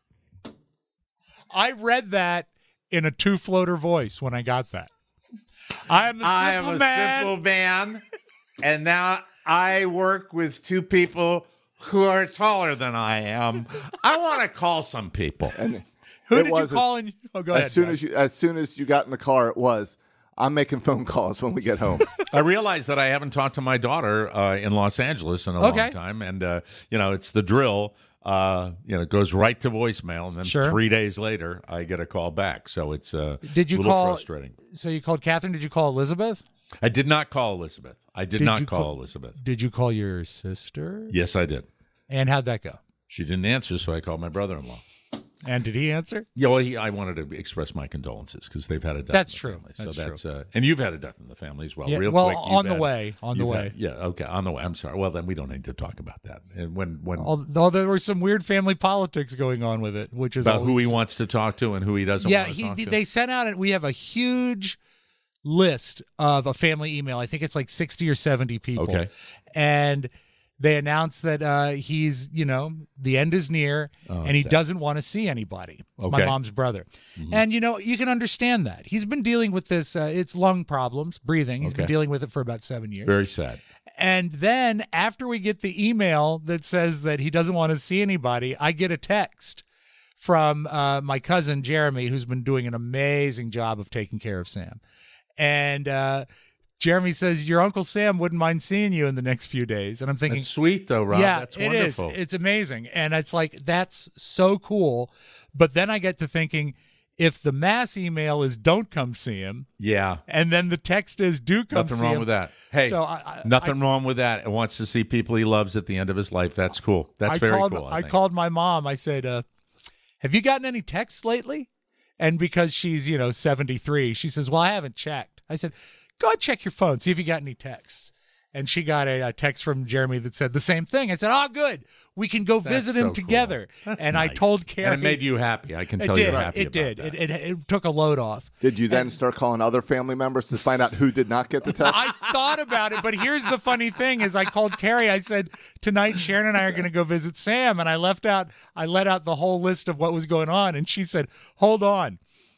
I read that in a two-floater voice when I got that. I am a simple I am a man. simple man, and now I work with two people who are taller than I am. I want to call some people. And Who it did you was call? In, oh, go as ahead. soon Josh. as you as soon as you got in the car, it was. I'm making phone calls when we get home. I realized that I haven't talked to my daughter uh, in Los Angeles in a Okay. long time, and uh, you know it's the drill. Uh, you know, it goes right to voicemail, and then Sure. three days later, I get a call back. So it's uh, Did you a little call? frustrating. So you called Catherine. Did you call Elizabeth? I did not call Elizabeth. I did, Did not you call, call- Elizabeth. Did you call your sister? Yes, I did. And how'd that go? She didn't answer, so I called my brother-in-law. And did he answer? Yeah, well, he, I wanted to express my condolences because they've had a death. That's in the true. family. That's so that's true. Uh, and you've had a death in the family as well. Yeah, Real well, quick, you've on the had- way, on the you've way. had- yeah, okay, on the way. I'm sorry. Well, then we don't need to talk about that. And when when Although there was some weird family politics going on with it, which is about who always- he wants to talk to and who he doesn't. Yeah, want to he, talk to. they sent out. We have a huge list of a family email. I think it's like sixty or seventy people. Okay. And they announced that uh, he's, you know, the end is near, Oh, and he sad. doesn't want to see anybody. It's my Okay. mom's brother. Mhm. And, you know, you can understand that. He's been dealing with this. Uh, it's lung problems, breathing. He's been Okay. dealing with it for about seven years. Very sad. And then after we get the email that says that he doesn't want to see anybody, I get a text from uh, my cousin Jeremy, who's been doing an amazing job of taking care of Sam. And uh, Jeremy says, your Uncle Sam wouldn't mind seeing you in the next few days. And I'm thinking, That's sweet, though, Rob. yeah, That's it is. wonderful. It's amazing. And it's like, that's so cool. But then I get to thinking, if the mass email is don't come see him, Yeah. and then the text is do come Nothing see wrong him. with that. Hey, So I- I- nothing wrong with that. It wants to see people he loves at the end of his life. That's cool. That's I very called, cool. I, I think. called my mom. I said, uh, have you gotten any texts lately? And because she's, you know, seventy-three, she says, well, I haven't checked. I said, go ahead, check your phone, see if you got any texts. And she got a, a text from Jeremy that said the same thing. I said, oh, good. We can go That's visit so him cool. together. That's and I nice. told Carrie. And it made you happy. I can It tell did. you're happy It about did. that. It, it, it took a load off. Did you then start calling other family members to find out who did not get the text? I thought about it, but here's the funny thing: is I called Carrie. I said tonight Sharon and I are going to go visit Sam, and I left out, I let out the whole list of what was going on, and she said, "Hold on,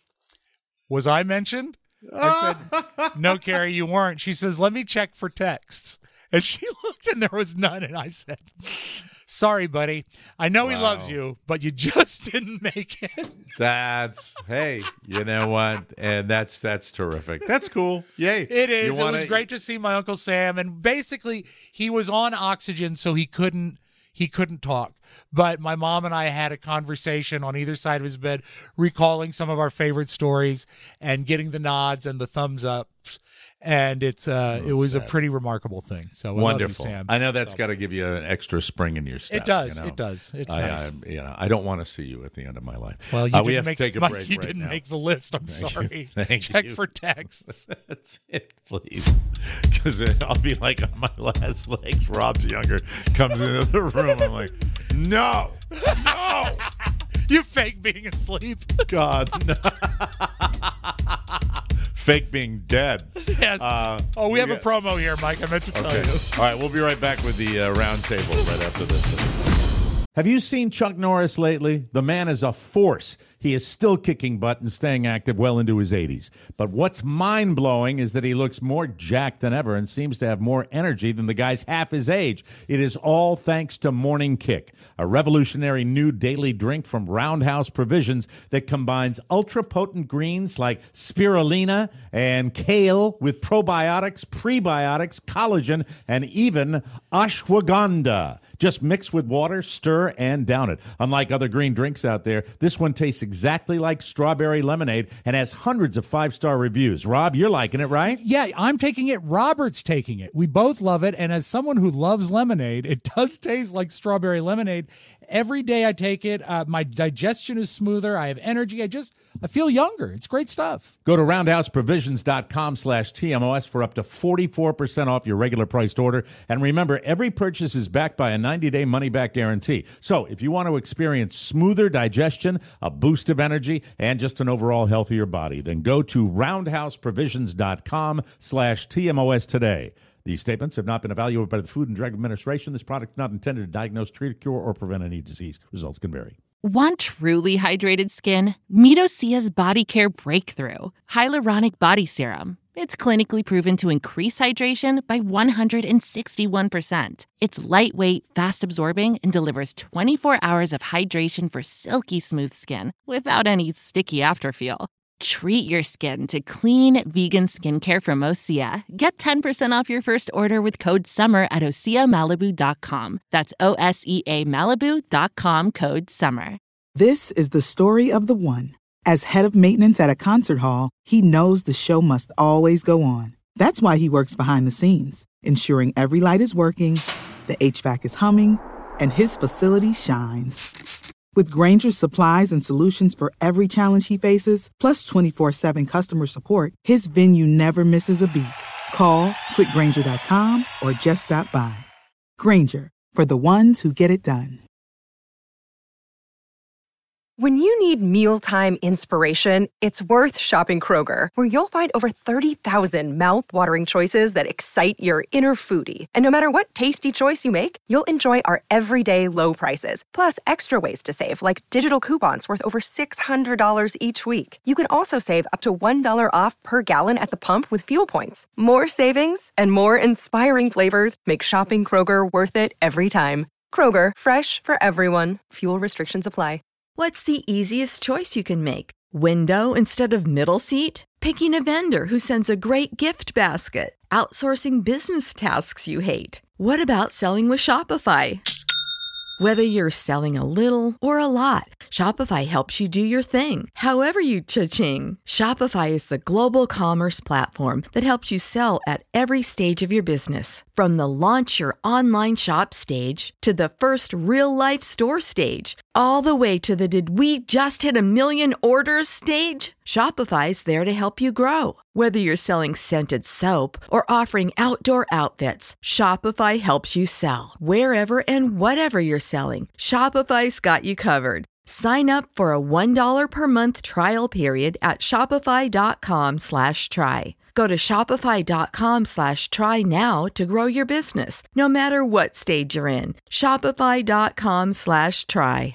was I mentioned?" I said, "No, Carrie, you weren't." She says, "Let me check for texts," and she looked, and there was none, and I said, "Sorry, buddy. I know he Wow. loves you, but you just didn't make it." That's hey, you know what? And that's that's terrific. That's cool. Yay! It is. You It wanna- was great to see my Uncle Sam, and basically he was on oxygen, so he couldn't he couldn't talk. But my mom and I had a conversation on either side of his bed, recalling some of our favorite stories and getting the nods and the thumbs ups. And it's uh, it was sad. a pretty remarkable thing. So I love you, Wonderful. Sam. I know that's got to give you an extra spring in your step. It does. you know? It does. It's I, nice. I, you know, I don't want to see you at the end of my life. Well, you Uh, didn't we have make, to take a Mike, break you right didn't now. make the list. I'm Thank sorry. you. Thank Check you. for texts. That's it, please. Because I'll be like on my last legs. Rob's younger comes into the room. I'm like, no, no. You fake being asleep. God, no. Fake being dead. Yes. Uh, oh, we have yeah. a promo here, Mike. I meant to tell Okay. you. All right, we'll be right back with the uh, round table right after this. Have you seen Chuck Norris lately? The man is a force. He is still kicking butt and staying active well into his eighties. But what's mind-blowing is that he looks more jacked than ever and seems to have more energy than the guys half his age. It is all thanks to Morning Kick, a revolutionary new daily drink from Roundhouse Provisions that combines ultra-potent greens like spirulina and kale with probiotics, prebiotics, collagen, and even ashwagandha. Just mix with water, stir, and down it. Unlike other green drinks out there, this one tastes exactly like strawberry lemonade and has hundreds of five-star reviews. Rob, you're liking it, right? Yeah, I'm taking it. Robert's taking it. We both love it. And as someone who loves lemonade, it does taste like strawberry lemonade. every day I take it. Uh, my digestion is smoother. I have energy. I just, I feel younger. It's great stuff. Go to roundhouseprovisions.com slash TMOS for up to forty-four percent off your regular priced order. And remember, every purchase is backed by a ninety-day money-back guarantee. So if you want to experience smoother digestion, a boost of energy, and just an overall healthier body, then go to roundhouseprovisions.com slash TMOS today. These statements have not been evaluated by the Food and Drug Administration. This product is not intended to diagnose, treat, cure, or prevent any disease. Results can vary. Want truly hydrated skin? Meet Osea's Body Care Breakthrough Hyaluronic Body Serum. It's clinically proven to increase hydration by one hundred sixty-one percent. It's lightweight, fast-absorbing, and delivers twenty-four hours of hydration for silky smooth skin without any sticky afterfeel. Treat your skin to clean, vegan skincare from Osea. Get ten percent off your first order with code SUMMER at osea malibu dot com. That's O S E A Malibu dot com, code SUMMER. This is the story of the one. As head of maintenance at a concert hall, he knows the show must always go on. That's why he works behind the scenes, ensuring every light is working, the H V A C is humming, and his facility shines. With Grainger's supplies and solutions for every challenge he faces, plus twenty-four seven customer support, his venue never misses a beat. Call quick grainger dot com or just stop by. Grainger, for the ones who get it done. When you need mealtime inspiration, it's worth shopping Kroger, where you'll find over thirty thousand mouth-watering choices that excite your inner foodie. And no matter what tasty choice you make, you'll enjoy our everyday low prices, plus extra ways to save, like digital coupons worth over six hundred dollars each week. You can also save up to one dollar off per gallon at the pump with fuel points. More savings and more inspiring flavors make shopping Kroger worth it every time. Kroger, fresh for everyone. Fuel restrictions apply. What's the easiest choice you can make? Window instead of middle seat? Picking a vendor who sends a great gift basket? Outsourcing business tasks you hate? What about selling with Shopify? Whether you're selling a little or a lot, Shopify helps you do your thing, however you cha-ching. Shopify is the global commerce platform that helps you sell at every stage of your business. From the launch your online shop stage to the first real-life store stage, all the way to the did we just hit a million orders stage. Shopify's there to help you grow. Whether you're selling scented soap or offering outdoor outfits, Shopify helps you sell. Wherever and whatever you're selling, Shopify's got you covered. Sign up for a one dollar per month trial period at shopify.com slash try. Go to shopify.com slash try now to grow your business, no matter what stage you're in. Shopify.com slash try.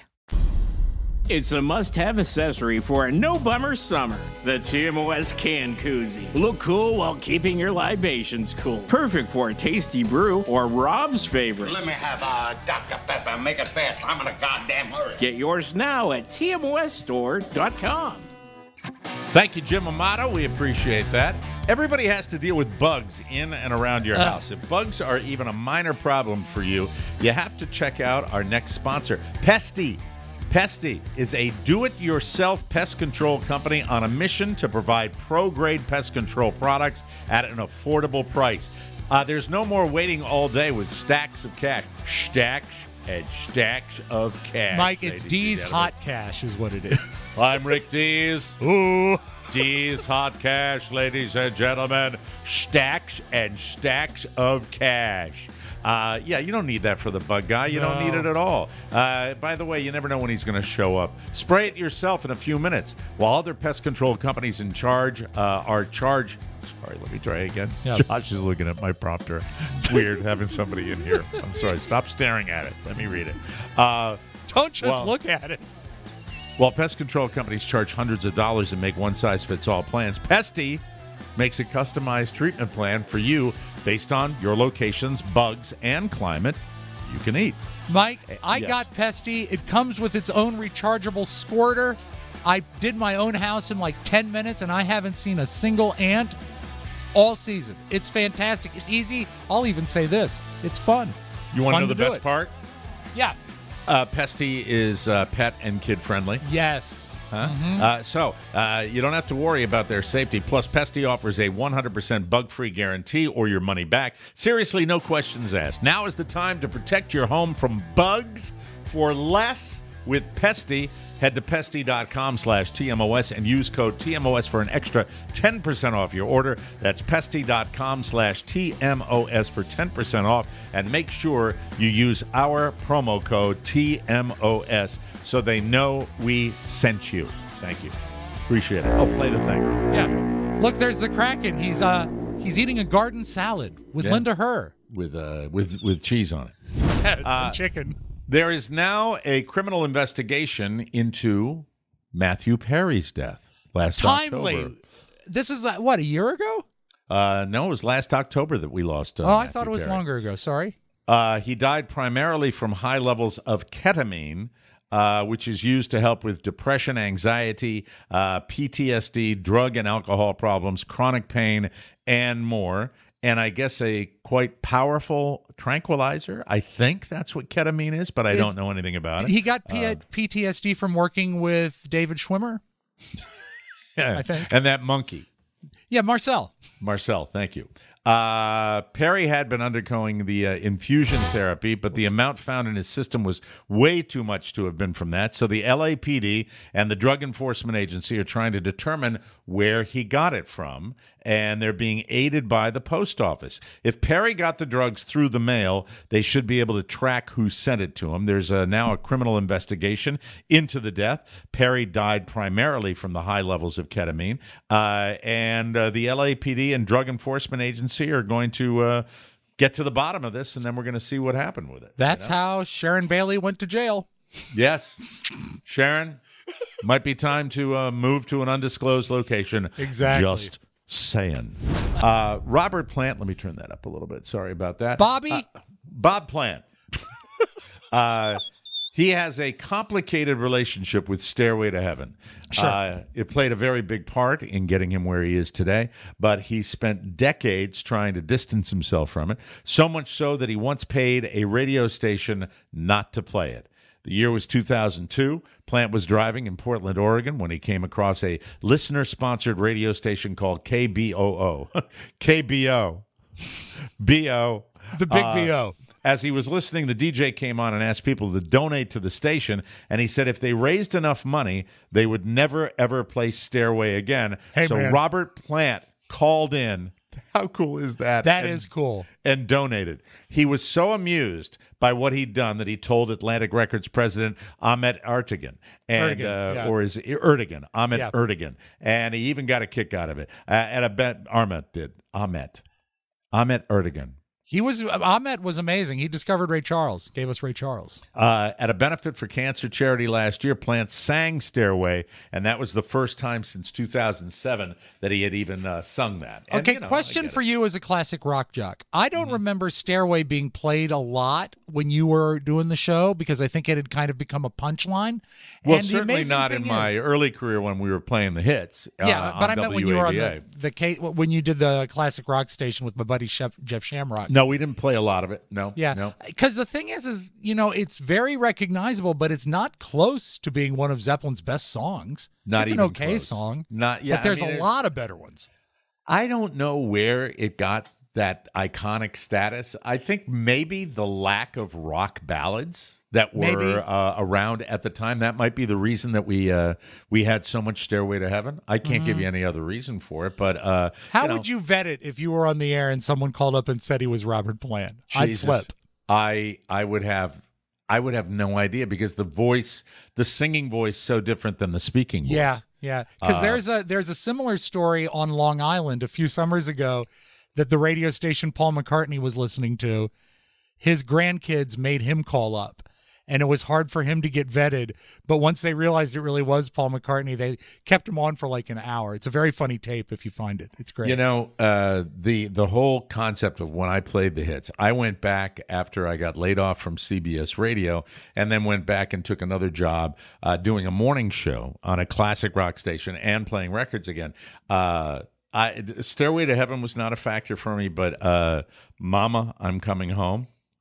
It's a must-have accessory for a no-bummer summer. The T M O S Can Koozie. Look cool while keeping your libations cool. Perfect for a tasty brew or Rob's favorite. Let me have a Doctor Pepper. Make it fast. I'm in a goddamn hurry. Get yours now at T M O S store dot com. Thank you, Jim Amato. We appreciate that. Everybody has to deal with bugs in and around your Uh. house. If bugs are even a minor problem for you, you have to check out our next sponsor, Pesty. Pesty is a do-it-yourself pest control company on a mission to provide pro-grade pest control products at an affordable price. Uh, there's no more waiting all day with stacks of cash. Stacks and stacks of cash. Mike, it's ladies and D's gentlemen. Hot Cash is what it is. I'm Rick Dees. Ooh. Dees Hot Cash, ladies and gentlemen. Stacks and stacks of cash. Uh, yeah, you don't need that for the bug guy. You No. don't need it at all. Uh, by the way, you never know when he's going to show up. Spray it yourself in a few minutes. While other pest control companies in charge uh, are charged. Sorry, let me try again. Yeah. Josh is looking at my prompter. It's weird having somebody in here. I'm sorry. Stop staring at it. Let me read it. Uh, Don't just well, look at it. While pest control companies charge hundreds of dollars and make one-size-fits-all plans, Pesty makes a customized treatment plan for you based on your location's bugs and climate you can eat. Mike, I yes. got Pesty. It comes with its own rechargeable squirter. I did my own house in like ten minutes, and I haven't seen a single ant all season. It's fantastic. It's easy. I'll even say this. It's fun. You It's want to fun know the do best it. part? Yeah. Uh, Pesty is uh, pet and kid friendly. Yes. Huh? Mhm. Uh, so uh, you don't have to worry about their safety. Plus, Pesty offers a one hundred percent bug-free guarantee or your money back. Seriously, no questions asked. Now is the time to protect your home from bugs for less with Pesty. Head to pesty.com slash TMOS and use code T M O S for an extra ten percent off your order. That's pesty.com slash TMOS for ten percent off. And make sure you use our promo code T M O S so they know we sent you. Thank you. Appreciate it. I'll play the thing. Yeah. Look, there's the Kraken. He's uh he's eating a garden salad with Yeah. Linda Herr. With, uh, with, with cheese on it. Yes, Uh, and chicken. There is now a criminal investigation into Matthew Perry's death last Timely. October. This is, uh, what, a year ago? Uh, no, it was last October that we lost. Uh, oh, I Matthew thought it was Perry. longer ago. Sorry. Uh, he died primarily from high levels of ketamine, uh, which is used to help with depression, anxiety, uh, P T S D, drug and alcohol problems, chronic pain, and more. And I guess a quite powerful tranquilizer. I think that's what ketamine is, but I Is- don't know anything about it. He got P- Uh, P T S D from working with David Schwimmer. yeah. I think. And that monkey. Yeah, Marcel. Marcel, thank you. Uh, Perry had been undergoing the uh, infusion therapy, but the amount found in his system was way too much to have been from that. So the L A P D and the Drug Enforcement Agency are trying to determine where he got it from, and they're being aided by the post office. If Perry got the drugs through the mail, they should be able to track who sent it to him. There's a, now a criminal investigation into the death. Perry died primarily from the high levels of ketamine, uh, and uh, the L A P D and Drug Enforcement Agency are going to uh, get to the bottom of this, and then we're going to see what happened with it. That's you know? how Sharon Bailey went to jail. Yes. Sharon, might be time to uh, move to an undisclosed location. Exactly. Just saying. Uh, Robert Plant, let me turn that up a little bit. Sorry about that. Bobby? Uh, Bob Plant. uh, he has a complicated relationship with Stairway to Heaven. Sure. Uh, it played a very big part in getting him where he is today, but he spent decades trying to distance himself from it, so much so that he once paid a radio station not to play it. The year was two thousand two. Plant was driving in Portland, Oregon, when he came across a listener-sponsored radio station called K B O O. K B O. B O. The big Uh, B O. As he was listening, the D J came on and asked people to donate to the station, and he said if they raised enough money, they would never, ever play Stairway again. Hey, so man. Robert Plant called in. How cool is that? That and, is cool. And donated. He was so amused by what he'd done that he told Atlantic Records president Ahmet Ertegun, and Ertegun, uh, yeah. or is it Ertegun, Ahmet Yeah. Ertegun, and he even got a kick out of it. Uh, and I bet Ahmet did. Ahmet, Ahmet Ertegun. He was Ahmet was amazing. He discovered Ray Charles, gave us Ray Charles. Uh, at a benefit for cancer charity last year, Plant sang Stairway, and that was the first time since two thousand seven that he had even uh, sung that. And, Okay, you know, I question get for it. you as a classic rock jock. I don't Mm-hmm. remember Stairway being played a lot when you were doing the show because I think it had kind of become a punchline. Well, And the certainly amazing not in thing my is- early career when we were playing the hits. Yeah, uh, but on I meant when you were on W A V A. the, the case, when you did the classic rock station with my buddy Chef, Jeff Shamrock. No, we didn't play a lot of it. No. Yeah, No. because the thing is, is you know, it's very recognizable, but it's not close to being one of Zeppelin's best songs. Not it's even an okay close. song, Not yeah. but there's I mean, a it- lot of better ones. I don't know where it got that iconic status. I think maybe the lack of rock ballads that were Maybe. uh, around at the time. That might be the reason that we uh, we had so much Stairway to Heaven. I can't give Mhm. you any other reason for it, but uh, How you know, would you vet it if you were on the air and someone called up and said he was Robert Plant? I'd Jesus. flip. I I would have I would have no idea because the voice, the singing voice, so different than the speaking voice. Yeah, yeah. Because Uh, there's a there's a similar story on Long Island a few summers ago that the radio station Paul McCartney was listening to. His grandkids made him call up, and it was hard for him to get vetted. But once they realized it really was Paul McCartney, they kept him on for like an hour. It's a very funny tape if you find it. It's great. You know, uh, the the whole concept of when I played the hits, I went back after I got laid off from C B S Radio and then went back and took another job uh, doing a morning show on a classic rock station and playing records again. Uh, I, Stairway to Heaven was not a factor for me, but uh, Mama, I'm Coming Home.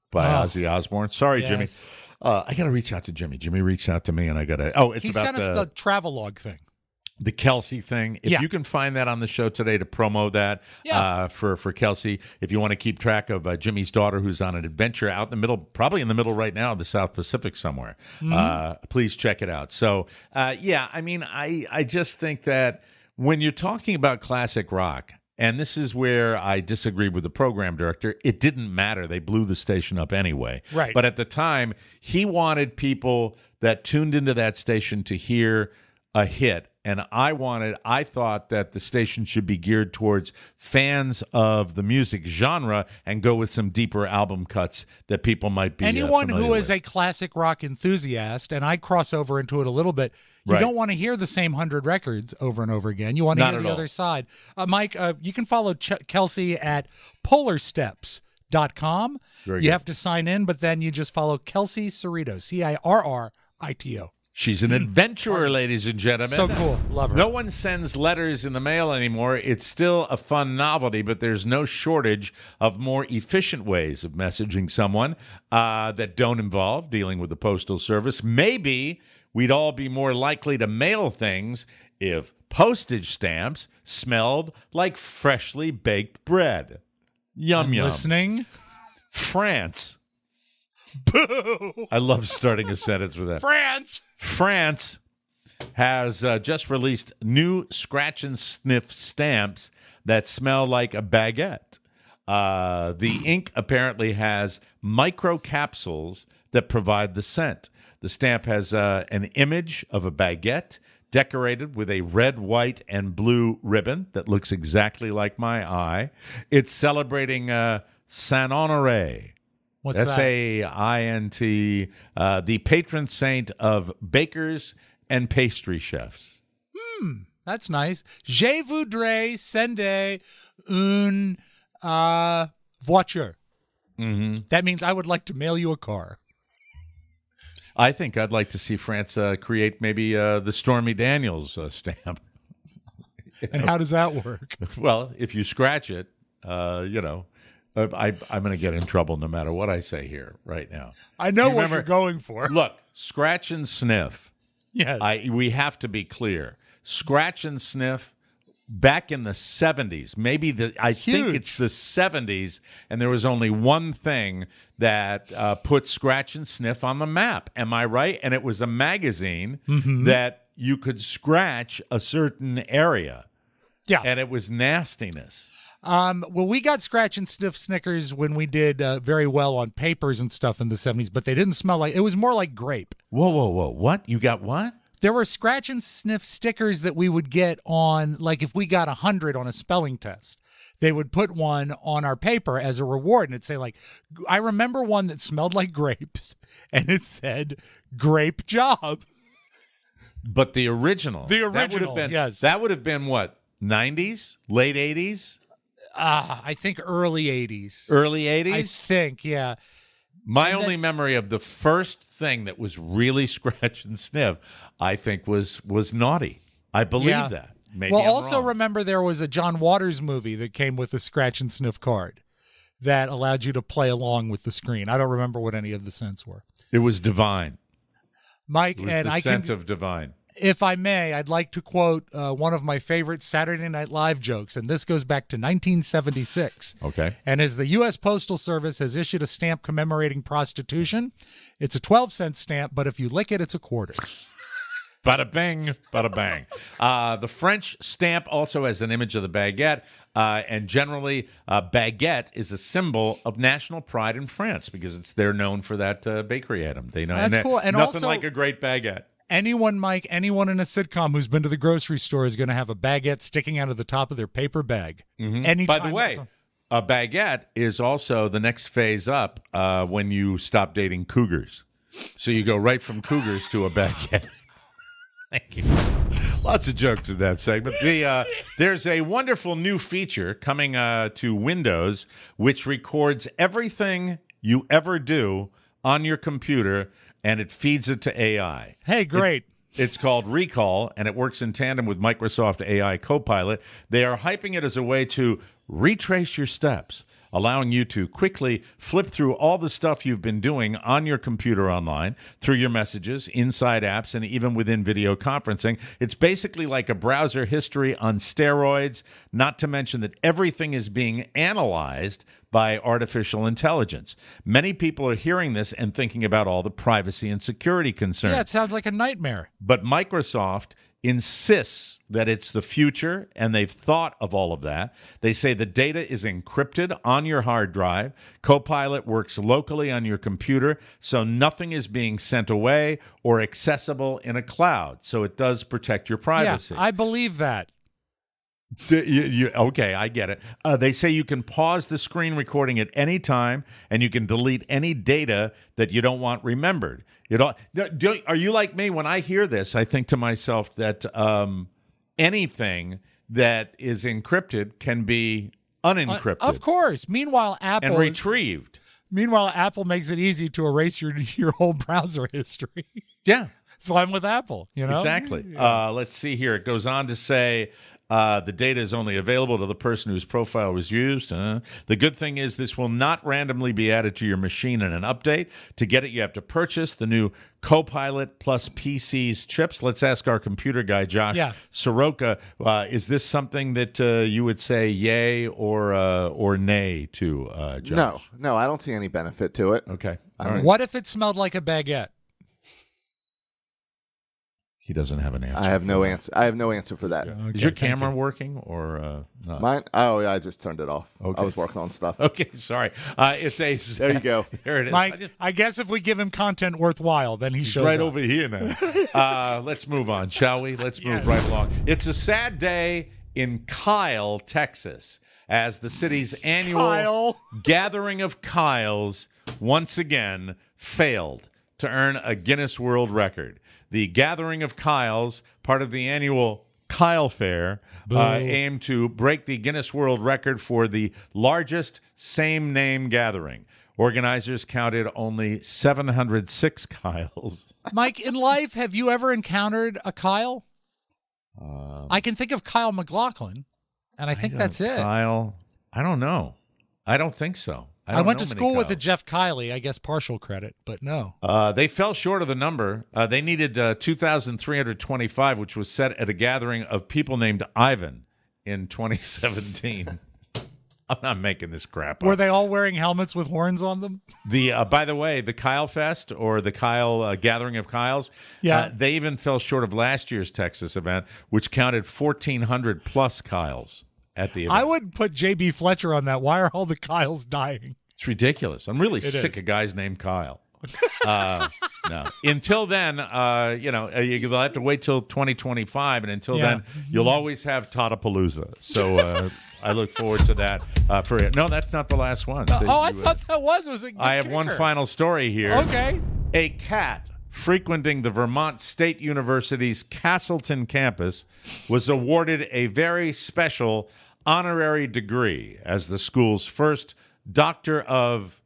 by Oh. Ozzy Osbourne. Sorry, Yes. Jimmy. Uh, I got to reach out to Jimmy. Jimmy reached out to me, and I got to. Oh, it's he about sent us the, the travelogue thing. the Kelsey thing. If Yeah. you can find that on the show today to promo that Yeah. uh, for for Kelsey, if you want to keep track of uh, Jimmy's daughter who's on an adventure out in the middle, probably in the middle right now of the South Pacific somewhere, Mhm. uh, please check it out. So, uh, yeah, I mean, I I just think that when you're talking about classic rock. And this is where I disagree with the program director. It didn't matter. They blew the station up anyway. Right. But at the time, he wanted people that tuned into that station to hear a hit. And I wanted, I thought that the station should be geared towards fans of the music genre and go with some deeper album cuts that people might be uh, Anyone familiar who is with. a classic rock enthusiast, and I cross over into it a little bit, you Right. don't want to hear the same hundred records over and over again. You want to Not hear at the all. other side. Uh, Mike, uh, you can follow Ch- Kelsey at polar steps dot com. Very You good. have to sign in, but then you just follow Kelsey Cerrito, C I R R I T O. She's an adventurer, ladies and gentlemen. So cool. Love her. No one sends letters in the mail anymore. It's still a fun novelty, but there's no shortage of more efficient ways of messaging someone uh, that don't involve dealing with the Postal Service. Maybe we'd all be more likely to mail things if postage stamps smelled like freshly baked bread. Yum, I'm yum. listening. France. Boo! I love starting a sentence with that. France! France has uh, just released new scratch and sniff stamps that smell like a baguette. Uh, the ink apparently has micro capsules that provide the scent. The stamp has uh, an image of a baguette decorated with a red, white, and blue ribbon that looks exactly like my eye. It's celebrating uh, Saint Honoré. What's S that? A I N T, uh, the patron saint of bakers and pastry chefs. Hmm, that's nice. Je voudrais sender une uh, voiture. Mm-hmm. That means I would like to mail you a car. I think I'd like to see France uh, create maybe uh, the Stormy Daniels uh, stamp. And how does that work? Well, if you scratch it, uh, you know, uh, I, I'm going to get in trouble no matter what I say here right now. I know You what remember- you're going for. Look, scratch and sniff. Yes. I, we have to be clear. Scratch and sniff back in the seventies, maybe the I think Huge. it's the seventies, and there was only one thing that uh, put scratch and sniff on the map. Am I right? And it was a magazine Mhm. that you could scratch a certain area. Yeah. And it was nastiness. Um, well, we got scratch and sniff Snickers when we did uh, very well on papers and stuff in the seventies, but they didn't smell like, it was more like grape. Whoa, whoa, whoa. What? You got what? There were scratch and sniff stickers that we would get on, like if we got a hundred on a spelling test, they would put one on our paper as a reward. And it'd say like, I remember one that smelled like grapes and it said grape job. But the original. The that would have original, been, yes. That would have been what? nineties? Late eighties? Ah, I think early eighties. Early I eighties? think, yeah. My And only then- memory of the first thing that was really scratch and sniff, I think, was was Naughty. I believe Yeah. that. Maybe well, I'm also wrong. remember there was a John Waters movie that came with a scratch and sniff card that allowed you to play along with the screen. I don't remember what any of the scents were. It was Divine. Mike, It was and the I scent can, of Divine. if I may, I'd like to quote uh, one of my favorite Saturday Night Live jokes, and this goes back to nineteen seventy-six. Okay. And as the U S Postal Service has issued a stamp commemorating prostitution, it's a twelve cent stamp, but if you lick it, it's a quarter. Bada bing, bada bang. Uh, the French stamp also has an image of the baguette, uh, and generally, uh, baguette is a symbol of national pride in France because it's they're known for that uh, bakery item. They know That's and cool. And nothing also- like a great baguette. Anyone, Mike, anyone in a sitcom who's been to the grocery store is going to have a baguette sticking out of the top of their paper bag. Mhm. Anytime By the way, it's- a baguette is also the next phase up uh, when you stop dating cougars. So you go right from cougars to a baguette. Thank you. Lots of jokes in that segment. The uh, there's a wonderful new feature coming uh, to Windows, which records everything you ever do on your computer, and it feeds it to A I. Hey, great. It- it's called Recall, and it works in tandem with Microsoft A I Copilot. They are hyping it as a way to retrace your steps allowing you to quickly flip through all the stuff you've been doing on your computer online, through your messages, inside apps, and even within video conferencing. It's basically like a browser history on steroids, not to mention that everything is being analyzed by artificial intelligence. Many people are hearing this and thinking about all the privacy and security concerns. Yeah, it sounds like a nightmare. But Microsoft insists that it's the future, and they've thought of all of that. They say the data is encrypted on your hard drive. Copilot works locally on your computer, so nothing is being sent away or accessible in a cloud. So it does protect your privacy. Yeah, I believe that. You, you, okay, I get it. Uh, they say you can pause the screen recording at any time, and you can delete any data that you don't want remembered. You know, do, are you like me? When I hear this, I think to myself that um, anything that is encrypted can be unencrypted. Uh, of course. Meanwhile, Apple and retrieved. Is, meanwhile, Apple makes it easy to erase your your whole browser history. Yeah, so I'm with Apple. You know, exactly. Yeah. Uh, let's see here. It goes on to say. Uh, the data is only available to the person whose profile was used. Uh, the good thing is this will not randomly be added to your machine in an update. To get it, you have to purchase the new Copilot plus P C's chips. Let's ask our computer guy, Josh yeah. Soroka. Uh, is this something that uh, you would say yay or uh, or nay to, uh, Josh? No, no, I don't see any benefit to it. Okay. All right. What if it smelled like a baguette? He doesn't have an answer. I have no that. answer. I have no answer for that. Okay, is your camera you. working or uh, not? Mine? Oh, yeah, I just turned it off. Okay. I was working on stuff. Okay, sorry. Uh, it's a. There you go. There it is. Mike, I, just, I guess if we give him content worthwhile, then he he's shows right up. over here now. uh, let's move on, shall we? Let's move yes. right along. It's a sad day in Kyle, Texas, as the city's annual Kyle. gathering of Kyles once again failed to earn a Guinness World Record. The Gathering of Kyles, part of the annual Kyle Fair, uh, aimed to break the Guinness World Record for the largest same-name gathering. Organizers counted only seven hundred six Kyles. Mike, in life, have you ever encountered a Kyle? Um, I can think of Kyle MacLachlan, and I think I that's it. Kyle, I don't know. I don't think so. I, I went to school with a Jeff Kiley, I guess partial credit, but no. Uh, they fell short of the number. Uh, they needed uh, two thousand three hundred twenty-five, which was set at a gathering of people named Ivan in twenty seventeen. I'm not making this crap up. Were they all wearing helmets with horns on them? The uh, by the way, the Kyle Fest or the Kyle uh, Gathering of Kyles, yeah. uh, they even fell short of last year's Texas event, which counted fourteen hundred plus Kyles. At the event. I would put J B Fletcher on that. Why are all the Kyles dying? It's ridiculous. I'm really it sick is. of guys named Kyle. Uh, no. Until then, uh, you know, you'll have to wait till twenty twenty-five, and until yeah. then, you'll always have Todapalooza. So uh, I look forward to that. Uh, for it. No, that's not the last one. No, so oh, I you, thought that was was a good I have kicker. one final story here. Okay. A cat frequenting the Vermont State University's Castleton campus was awarded a very special honorary degree as the school's first Doctor of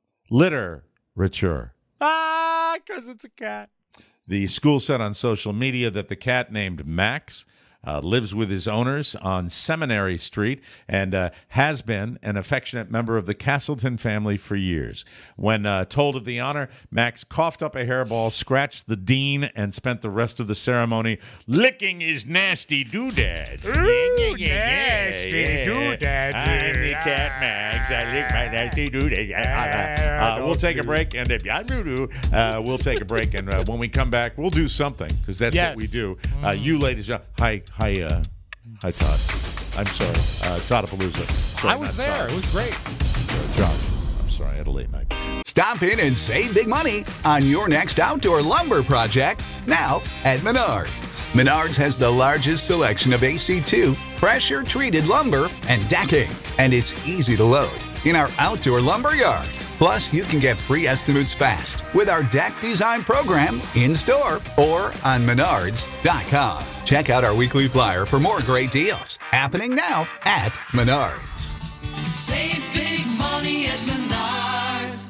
Literature. Ah, because it's a cat. The school said on social media that the cat named Max uh, lives with his owners on Seminary Street and uh, has been an affectionate member of the Castleton family for years. When uh, told of the honor, Max coughed up a hairball, scratched the dean, and spent the rest of the ceremony licking his nasty doodads. Ooh, nasty doodads. I'm the cat Max. I lick my nasty doodads. Uh, we'll take a break, and if I do, uh, we'll take a break, and uh, when we come back, we'll do something because that's yes. what we do. Uh, you, ladies, uh, hi, hi, uh, hi, Todd. I'm sorry, uh, Todapalooza. Sorry, I was not there. Todd. It was great. Uh, Josh, I'm sorry, I had a late night. Stop in and save big money on your next outdoor lumber project now at Menards. Menards has the largest selection of A C two pressure-treated lumber and decking, and it's easy to load in our outdoor lumber yard. Plus, you can get free estimates fast with our deck design program in-store or on menards dot com. Check out our weekly flyer for more great deals happening now at Menards. Save big money at Menards.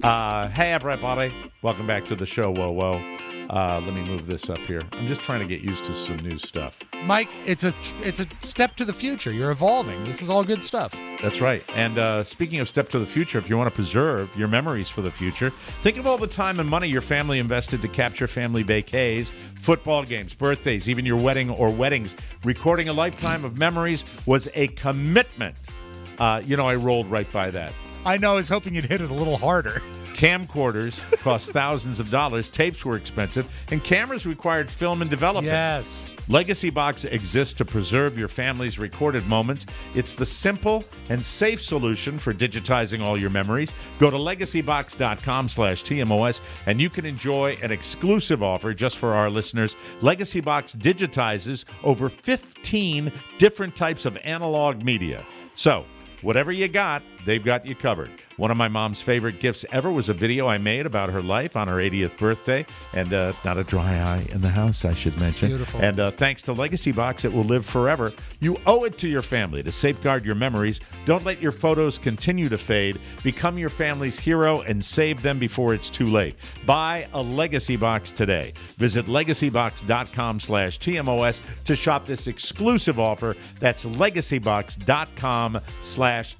Uh, hey, everybody. Welcome back to the show. Whoa, whoa. Uh, let me move this up here. I'm just trying to get used to some new stuff. Mike, it's a it's a step to the future. You're evolving. This is all good stuff. That's right. And uh, speaking of step to the future, if you want to preserve your memories for the future, think of all the time and money your family invested to capture family vacays, football games, birthdays, even your wedding or weddings. Recording a lifetime of memories was a commitment. Uh, you know, I rolled right by that. I know. I was hoping you'd hit it a little harder. Camcorders cost thousands of dollars. Tapes were expensive. And cameras required film and development. Yes. Legacy Box exists to preserve your family's recorded moments. It's the simple and safe solution for digitizing all your memories. Go to legacybox.com slash TMOS and you can enjoy an exclusive offer just for our listeners. Legacy Box digitizes over fifteen different types of analog media. So, whatever you got, they've got you covered. One of my mom's favorite gifts ever was a video I made about her life on her eightieth birthday. And uh, not a dry eye in the house, I should mention. Beautiful. And uh, thanks to Legacy Box, it will live forever. You owe it to your family to safeguard your memories. Don't let your photos continue to fade. Become your family's hero and save them before it's too late. Buy a Legacy Box today. Visit legacybox.com slash TMOS to shop this exclusive offer. That's legacybox.com slash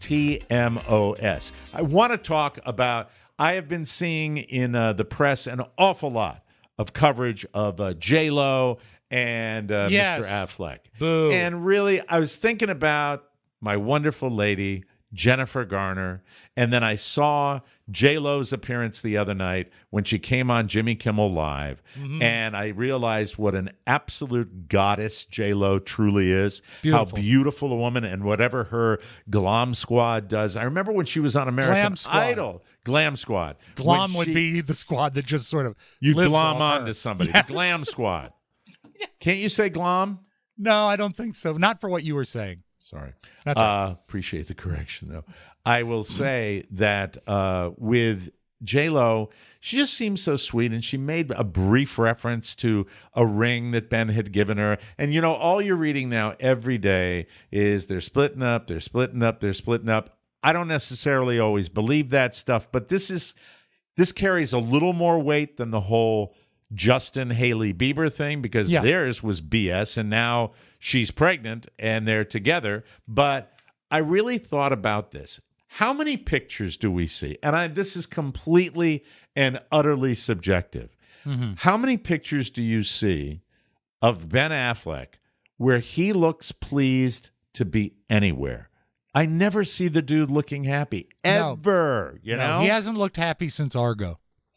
TMOS. I want to talk about, I have been seeing in uh, the press an awful lot of coverage of uh, J-Lo and uh, Yes. Mister Affleck. Boo. And really, I was thinking about my wonderful lady, Jennifer Garner, and then I saw J-Lo's appearance the other night when she came on Jimmy Kimmel Live, Mhm. and I realized what an absolute goddess J-Lo truly is, Beautiful. how beautiful a woman, and whatever her Glam Squad does. I remember when she was on American Glam Squad. Idol. Glam Squad. Glom When would she- be the squad that just sort of You lives glom off on her. to somebody. Yes. The Glam Squad. Can't you say glom? No, I don't think so. Not for what you were saying. Sorry. That's all right. uh, appreciate the correction, though. I will say that uh, with J-Lo, she just seems so sweet, and she made a brief reference to a ring that Ben had given her. And, you know, all you're reading now every day is they're splitting up, they're splitting up, they're splitting up. I don't necessarily always believe that stuff, but this is this carries a little more weight than the whole Justin Hailey Bieber thing, because Yeah. theirs was B S, and now she's pregnant and they're together. But I really thought about this. How many pictures do we see? And I, this is completely and utterly subjective. Mm-hmm. How many pictures do you see of Ben Affleck where he looks pleased to be anywhere? I never see the dude looking happy, No. ever. You No, know? he hasn't looked happy since Argo.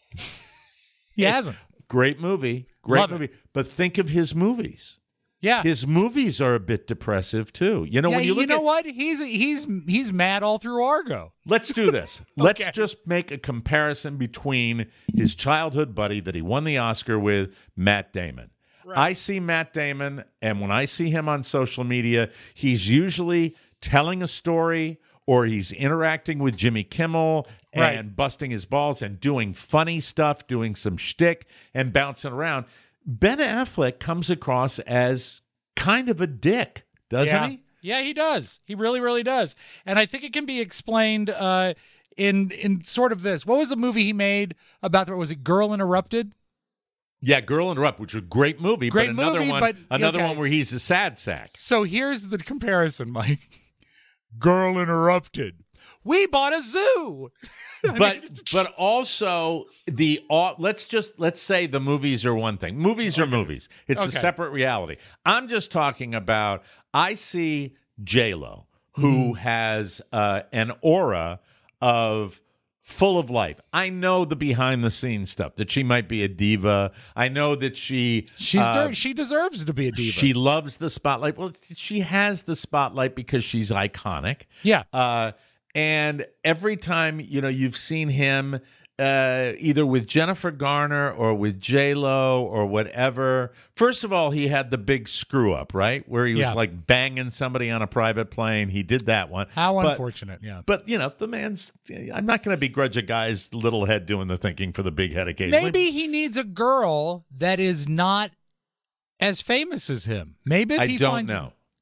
He hasn't. Great movie. Great Love it. movie. But think of his movies. Yeah. His movies are a bit depressive too. You know, yeah, when you look know at, what? He's he's he's mad all through Argo. Let's do this. Let's Okay. just make a comparison between his childhood buddy that he won the Oscar with, Matt Damon. I see Matt Damon, and when I see him on social media, he's usually telling a story or he's interacting with Jimmy Kimmel and Right. busting his balls and doing funny stuff, doing some shtick and bouncing around. Ben Affleck comes across as kind of a dick, doesn't yeah. he? Yeah, he does. He really, really does. And I think it can be explained uh, in in sort of this. What was the movie he made about? Was it Girl Interrupted? Yeah, Girl Interrupt, which was a great movie, Great but another movie, one, but- another okay. one where he's a sad sack. So here's the comparison, Mike. Girl Interrupted. We bought a zoo. but but also the uh, let's just let's say the movies are one thing. Movies are movies. It's a Okay. separate reality. I'm just talking about. I see J-Lo, who Mm. has uh, an aura of full of life. I know the behind the scenes stuff, that she might be a diva. I know that she She's uh, der- she deserves to be a diva. she loves the spotlight. Well, she has the spotlight because she's iconic. Yeah. Uh, and every time, you know, you've seen him uh, either with Jennifer Garner or with J-Lo or whatever. First of all, he had the big screw up, right? Where he was Yeah. like banging somebody on a private plane. He did that one. How But- unfortunate. Yeah. But, you know, the man's, I'm not going to begrudge a guy's little head doing the thinking for the big head occasionally. Maybe he needs a girl that is not as famous as him. Maybe if I he don't finds know.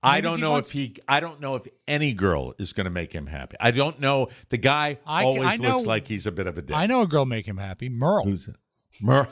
I Maybe don't if he know wants- if he. I don't know if any girl is going to make him happy. I don't know. The guy I- always I know- looks like he's a bit of a dick. I know a girl make him happy. Merle. Who's it? Merle.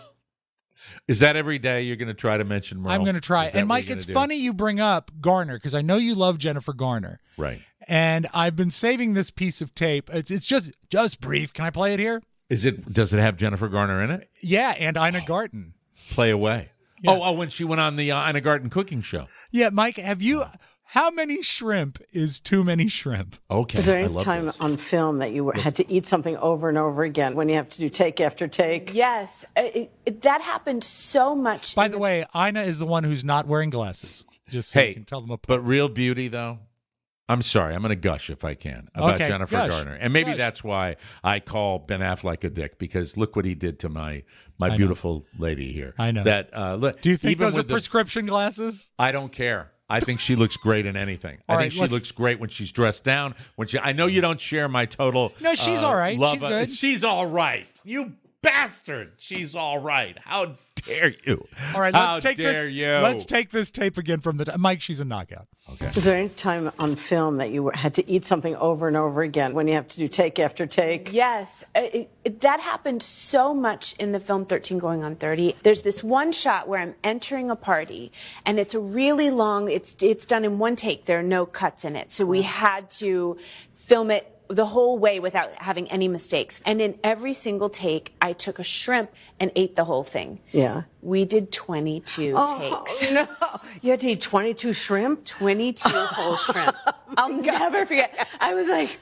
Is that every day you're going to try to mention Merle? I'm going to try. Is that And what Mike, you're it's gonna do? funny you bring up Garner because I know you love Jennifer Garner. Right. And I've been saving this piece of tape. It's it's just just brief. Can I play it here? Is it? Does it have Jennifer Garner in it? Yeah, and Ina Garten. Play away. Oh, oh, when she went on the uh, Ina Garten cooking show. Yeah, Mike, have you? How many shrimp is too many shrimp? Okay. Is there I any love time this. on film that you were, had to eat something over and over again when you have to do take after take? Yes, it, it, that happened so much. By the way, Ina is the one who's not wearing glasses. Just so Hey, you can tell them apart. But Real Beauty, though, I'm sorry. I'm going to gush if I can about Okay, Jennifer gush. Garner. And maybe Gush. that's why I call Ben Affleck a dick, because look what he did to my my I know. beautiful lady here. I know. That, uh, look, Do you think even those are with the- prescription glasses? I don't care. I think she looks great in anything. I All think right, she let's- looks great when she's dressed down. When she, I know you don't share my total. No, she's uh, all right. love She's of- good. She's all right. You bastard. She's all right. How dare you? All right, How let's take dare this. you? Let's take this tape again from the Mike. She's a knockout. Okay. Is there any time on film that you were, had to eat something over and over again when you have to do take after take? Yes, it, it, that happened so much in the film thirteen going on thirty. There's this one shot where I'm entering a party, and it's a really long, it's, it's done in one take. There are no cuts in it. So we had to film it the whole way without having any mistakes. And in every single take, I took a shrimp and ate the whole thing. Yeah. We did twenty-two Oh, takes. no. You had to eat twenty-two shrimp? twenty-two whole shrimp. I'll never forget. I was like,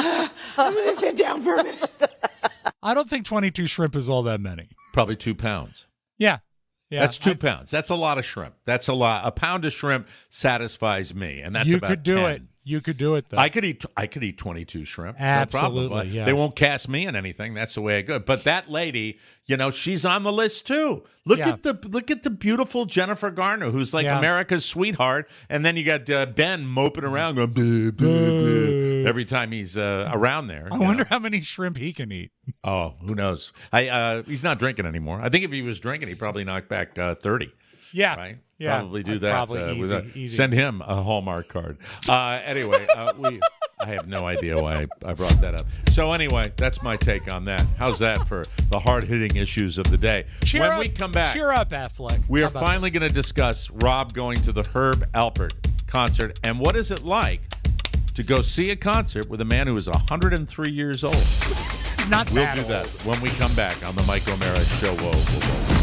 I'm going to sit down for a minute. I don't think twenty-two shrimp is all that many. Probably two pounds. Yeah. Yeah. That's two I- pounds. That's a lot of shrimp. That's a lot. A pound of shrimp satisfies me, and that's you about could do ten. it. You could do it, though. I could eat. I could eat twenty-two shrimp. Absolutely, no problem. yeah. They won't cast me in anything. That's the way I go. But that lady, you know, she's on the list too. Look Yeah. at the look at the beautiful Jennifer Garner, who's like Yeah. America's sweetheart, and then you got uh, Ben moping around going "Bleh, bleh, bleh," every time he's uh, around there. I you wonder know. how many shrimp he can eat. Oh, who knows? I uh, he's not drinking anymore. I think if he was drinking, he'd probably knock back uh, thirty. Yeah. Right? Yeah. Probably do I'd that. probably uh, easy, with a- easy. Send him a Hallmark card. Uh, anyway, uh, we. I have no idea why I, I brought that up. So anyway, that's my take on that. How's that for the hard-hitting issues of the day? Cheer when up, we come back, cheer up, Affleck. we How are about finally going to discuss Rob going to the Herb Alpert concert and what is it like to go see a concert with a man who is one hundred three years old. that? Not We'll bad do old. that when we come back on the Mike O'Mara Show. Whoa, whoa,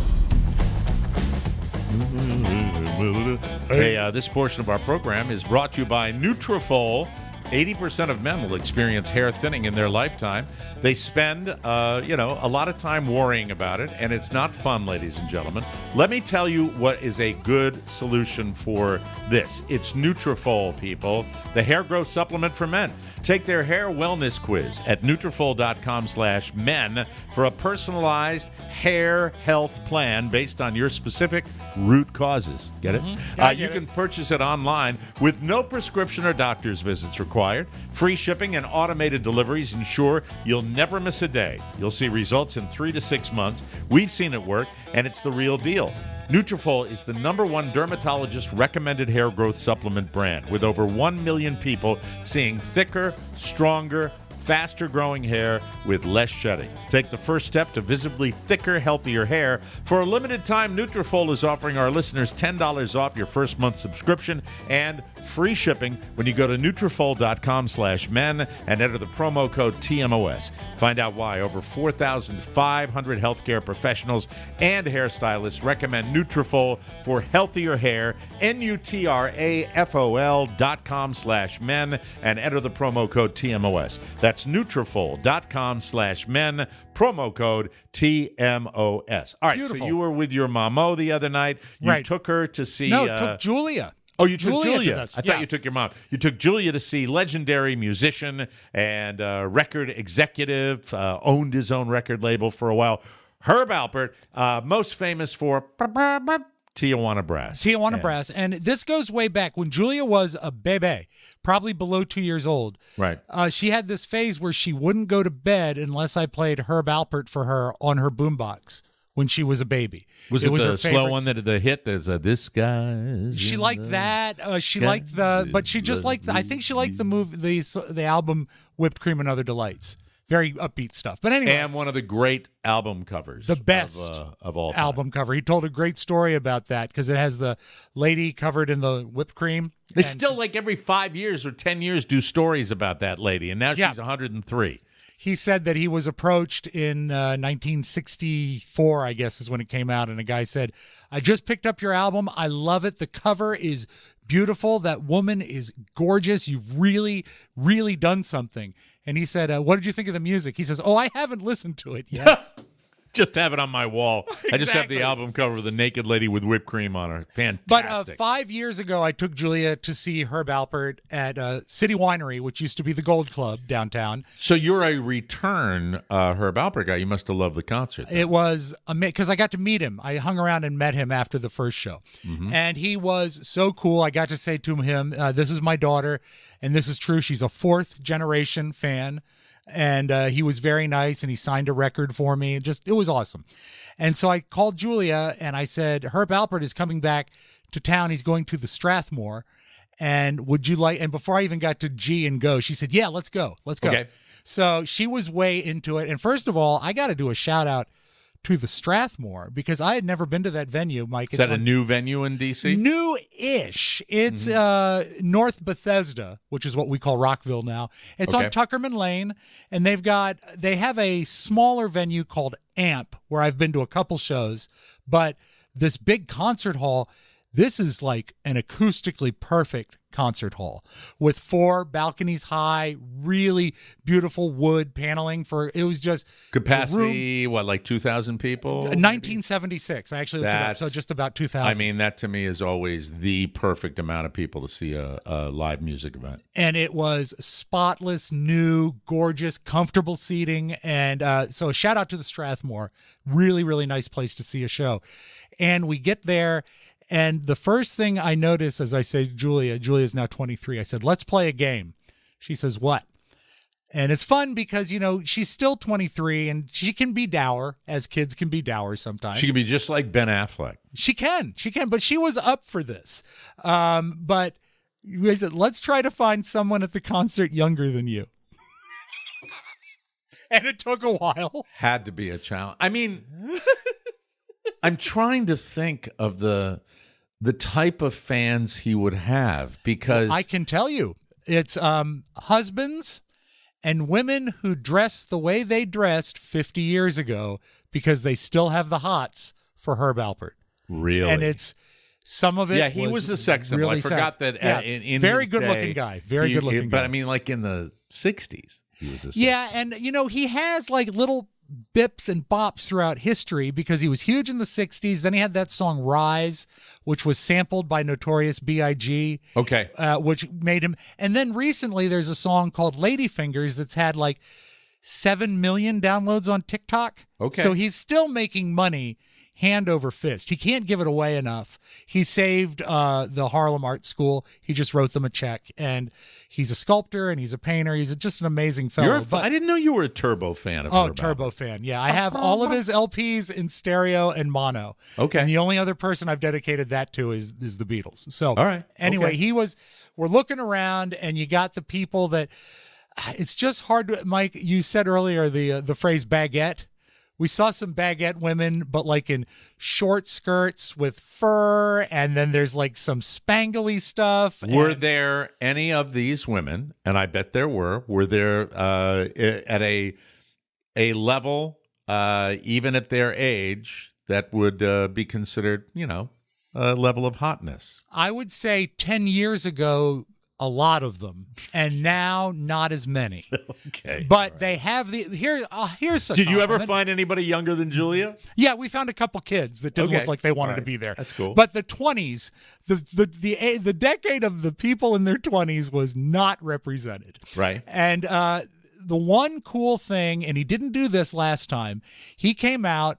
whoa. Hey, uh, this portion of our program is brought to you by Nutrafol. eighty percent of men will experience hair thinning in their lifetime. They spend, uh, you know, a lot of time worrying about it, and it's not fun, ladies and gentlemen. Let me tell you what is a good solution for this. It's Nutrafol, people, the hair growth supplement for men. Take their hair wellness quiz at Nutrafol.com slash men for a personalized hair health plan based on your specific root causes. Get it? Mm-hmm. Yeah, I uh, you get can it. purchase it online with no prescription or doctor's visits required. Free shipping and automated deliveries ensure you'll never miss a day. You'll see results in three to six months. We've seen it work, and it's the real deal. Nutrafol is the number one dermatologist-recommended hair growth supplement brand, with over one million people seeing thicker, stronger, faster-growing hair with less shedding. Take the first step to visibly thicker, healthier hair. For a limited time, Nutrafol is offering our listeners ten dollars off your first month subscription and free shipping when you go to Nutrafol.com slash men and enter the promo code T M O S. Find out why over four thousand five hundred healthcare professionals and hairstylists recommend Nutrafol for healthier hair. N-U-T-R-A-F-O-L dot com slash men and enter the promo code T M O S. That's Nutrafol.com slash men, promo code T M O S. All right, Beautiful. so you were with your mamo the other night. You Right. took her to see... No, uh, took Julia. Oh, you took Julia Julia. did this. I thought Yeah. you took your mom. You took Julia to see legendary musician and uh, record executive, uh, owned his own record label for a while. Herb Alpert, uh, most famous for Tijuana Brass. Tijuana Yeah. Brass. And this goes way back when Julia was a bebe, probably below two years old. Right. Uh, she had this phase where she wouldn't go to bed unless I played Herb Alpert for her on her boombox when she was a baby. Was it, was the her slow favorite- one that the hit? There's a this guy. She liked that. Uh, she liked the, but she just liked. The, I think she liked the movie, the the album Whipped Cream and Other Delights. Very upbeat stuff. But anyway, And one of the great album covers. the best of, uh, of all time. album cover. He told a great story about that because it has the lady covered in the whipped cream. They And still, like every five years or ten years, do stories about that lady. And now Yeah. she's one hundred three. He said that he was approached in uh, nineteen sixty-four, I guess is when it came out, and a guy said, I just picked up your album. I love it. The cover is beautiful. That woman is gorgeous. You've really, really done something. And he said, uh, what did you think of the music? He says, oh, I haven't listened to it yet. Just have it on my wall. I just have Exactly. the album cover with a naked lady with whipped cream on her. Fantastic. But uh, five years ago, I took Julia to see Herb Alpert at uh, City Winery, which used to be the Gold Club downtown. So you're a return uh, Herb Alpert guy. You must have loved the concert. then. It was because I got to meet him. I hung around and met him after the first show. Mhm. And he was so cool. I got to say to him, uh, this is my daughter, and this is true. She's a fourth generation fan. And uh, he was very nice, and he signed a record for me. It just, it was awesome. And so I called Julia, and I said, Herb Alpert is coming back to town. He's going to the Strathmore. And would you like, and before I even got to G and go, she said, yeah, let's go. Let's go. Okay. So she was way into it. And first of all, I got to do a shout out to the Strathmore because I had never been to that venue, Mike. Is that a new venue in D C? New-ish. It's uh, North Bethesda, which is what we call Rockville now. It's Okay. on Tuckerman Lane, and they've got they have a smaller venue called Amp, where I've been to a couple shows. But this big concert hall, this is like an acoustically perfect concert hall with four balconies high, really beautiful wood paneling for it was just the room- Capacity, what, like two thousand people? nineteen seventy-six. I actually looked it up, That's- so just about two thousand. I mean, that to me is always the perfect amount of people to see a, a live music event. And it was spotless, new, gorgeous, comfortable seating. And uh, so a shout out to the Strathmore. Really, really nice place to see a show. And we get there, and the first thing I notice as I say, Julia, Julia's now twenty-three, I said, let's play a game. She says, what? And it's fun because, you know, she's still twenty-three, and she can be dour, as kids can be dour sometimes. She could be just like Ben Affleck. She can. She can. But she was up for this. Um, but I said, let's try to find someone at the concert younger than you. And it took a while. Had to be a challenge. I mean, I'm trying to think of the the type of fans he would have because I can tell you, it's um, husbands and women who dress the way they dressed fifty years ago because they still have the hots for Herb Alpert. Really? And it's some of it. yeah, he was, a sex symbol. really I forgot sad. that. Yeah, Uh, in, in very his good day, looking guy. Very he- good looking But guy. I mean, like in the sixties, he was a sex Yeah, and you know, he has like little bips and bops throughout history because he was huge in the sixties. Then he had that song Rise, which was sampled by Notorious B I G Okay. uh, which made him. And then recently there's a song called Ladyfingers that's had like seven million downloads on TikTok. Okay. So he's still making money hand over fist. He can't give it away enough. He saved uh, the Harlem Art School. He just wrote them a check. And he's a sculptor and he's a painter. He's just an amazing fellow. You're a fa- I didn't know you were a Turbo fan of Oh, Herb Turbo fan. Yeah, I have all of his L Ps in stereo and mono. Okay. And the only other person I've dedicated that to is is the Beatles. So, All right. Anyway, Okay. he was. We're looking around, and you got the people that. It's just hard to, Mike. You said earlier the uh, the phrase baguette. We saw some baguette women, but like in short skirts with fur, and then there's like some spangly stuff. Were and- there any of these women, and I bet there were, were there uh, i- at a a level, uh, even at their age, that would uh, be considered, you know, a level of hotness? I would say ten years ago, a lot of them, and now not as many. Okay. But they have the here. Uh, here's a Did you ever compliment. find anybody younger than Julia? Yeah, we found a couple kids that didn't Okay. look like they wanted All to right. be there. That's cool. But the twenties, the the the a- the decade of the people in their twenties was not represented. Right. And uh, the one cool thing, and he didn't do this last time. He came out.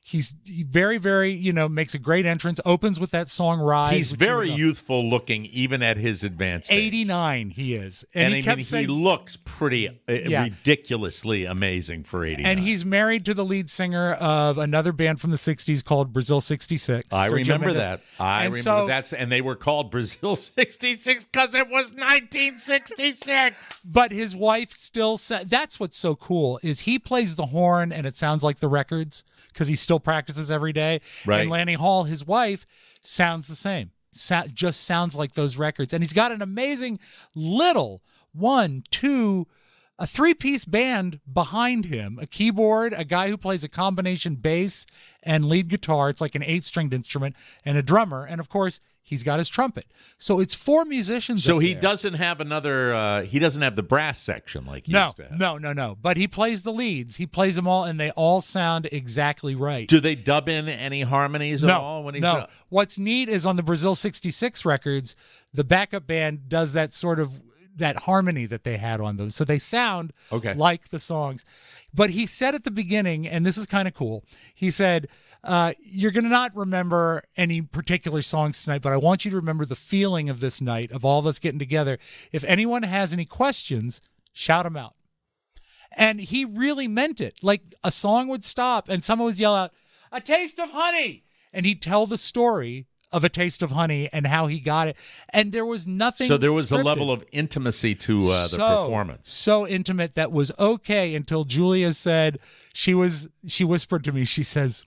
He's he very, very, you know, makes a great entrance, opens with that song Rise. He's very youthful looking, even at his advanced age. eighty-nine he is. And, And, he I kept mean, saying, he looks pretty uh, Yeah. ridiculously amazing for eighty-nine. and he's married to the lead singer of another band from the sixties called Brazil sixty-six. I Sergio remember Mendes. that. I And remember so- that's and they were called Brazil sixty-six because it was nineteen sixty-six. But his wife still said, that's what's so cool, is he plays the horn and it sounds like the records because he still practices every day. Right. And Lanny Hall, his wife, sounds the same. Sa- just sounds like those records. And he's got an amazing little one, two, a three-piece band behind him, a keyboard, a guy who plays a combination bass and lead guitar. It's like an eight-stringed instrument, and a drummer. And, of course, he's got his trumpet. So it's four musicians. So up he there. doesn't have another. Uh, he doesn't have the brass section like he No, used to have. no, no, no. But he plays the leads. He plays them all, and they all sound exactly right. Do they dub in any harmonies at no, all when he's no. uh, What's neat is on the Brazil sixty-six records, the backup band does that sort of that harmony that they had on those. So they sound Okay. like the songs. But he said at the beginning, and this is kind of cool, he said, uh, you're going to not remember any particular songs tonight, but I want you to remember the feeling of this night, of all of us getting together. If anyone has any questions, shout them out. And he really meant it. Like a song would stop and someone would yell out, "A taste of honey." And he'd tell the story of A Taste of Honey and how he got it. And there was nothing. So there was scripted. a level of intimacy to uh, the So- performance. So intimate that was okay until Julia said, she was, she whispered to me, she says,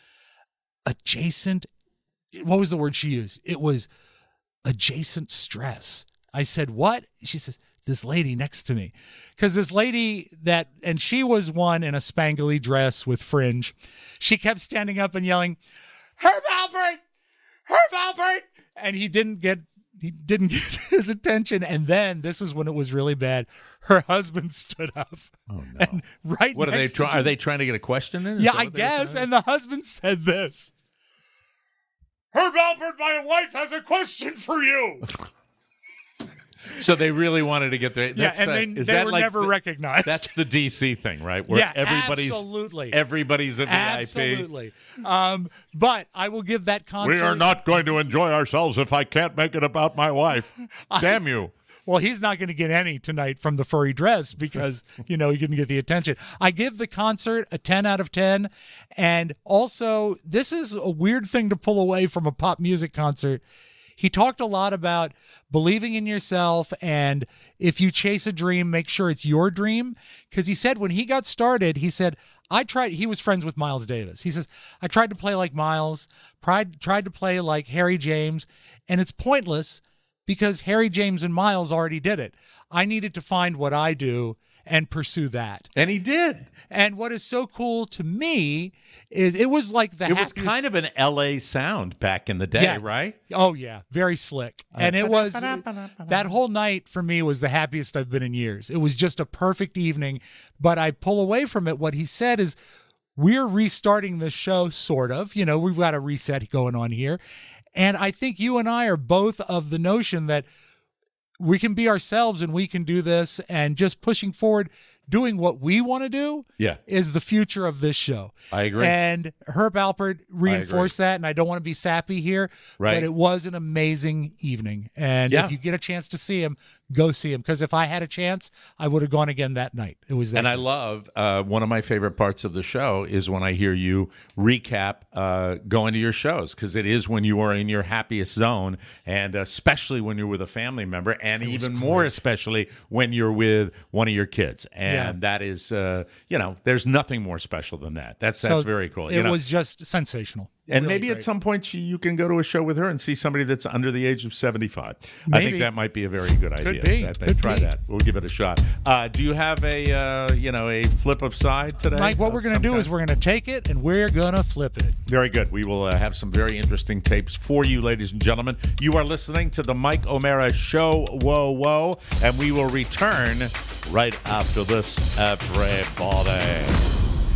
adjacent, what was the word she used? It was adjacent stress. I said, what? She says, this lady next to me. Because this lady that, and she was one in a spangly dress with fringe. She kept standing up and yelling, Herb Alpert! Herb Alpert! And he didn't get, he didn't get his attention. And then, this is when it was really bad, her husband stood up. Oh, no. And right What are they next to trying? Are Julia- they trying to get a question in? Is Yeah, that I what they're guess. trying? And the husband said this. Herb Alpert, my wife has a question for you. So they really wanted to get there. Yeah, and they- is they that were like never the- recognized. That's the D C thing, right? Where Yeah, everybody's absolutely. everybody's a V I P. Absolutely. Um, but I will give that concert. We are not going to enjoy ourselves if I can't make it about my wife. Damn you. Well, he's not going to get any tonight from the furry dress because, you know, he couldn't get the attention. I give the concert a ten out of ten. And also, this is a weird thing to pull away from a pop music concert. He talked a lot about believing in yourself, and if you chase a dream, make sure it's your dream. Because he said when he got started, he said, I tried, he was friends with Miles Davis. He says, I tried to play like Miles, tried, tried to play like Harry James, and it's pointless because Harry James and Miles already did it. I needed to find what I do and pursue that. And he did. And what is so cool to me is it was like the It was happiest- kind of an L A sound back in the day, Yeah. right? Oh yeah, very slick. And it was that whole night for me was the happiest I've been in years. It was just a perfect evening, but I pull away from it. What he said is we're restarting the show sort of, you know, we've got a reset going on here. And I think you and I are both of the notion that we can be ourselves and we can do this, and just pushing forward, doing what we want to do Yeah. is the future of this show. I agree. And Herb Alpert reinforced that, and I don't want to be sappy here, Right. but it was an amazing evening. And Yeah. if you get a chance to see him, go see him. Because if I had a chance, I would have gone again that night. It was that And I good. love uh, one of my favorite parts of the show is when I hear you recap uh, going to your shows, because it is when you are in your happiest zone, and especially when you're with a family member, and It was even more great. especially when you're with one of your kids. And Yeah. that is, uh, you know, there's nothing more special than that. That's So that's very cool. It you know? was just sensational. And Really maybe great. at some point you, you can go to a show with her and see somebody that's under the age of seventy-five. I Maybe. think that might be a very good idea. be. That they Could try be. that. We'll give it a shot. Uh, do you have a uh, you know a flip of side today? Mike, what of we're going to some do kind? is we're going to take it and we're going to flip it. Very good. We will uh, have some very interesting tapes for you, ladies and gentlemen. You are listening to the Mike O'Mara Show. Whoa, whoa. And we will return right after this, everybody.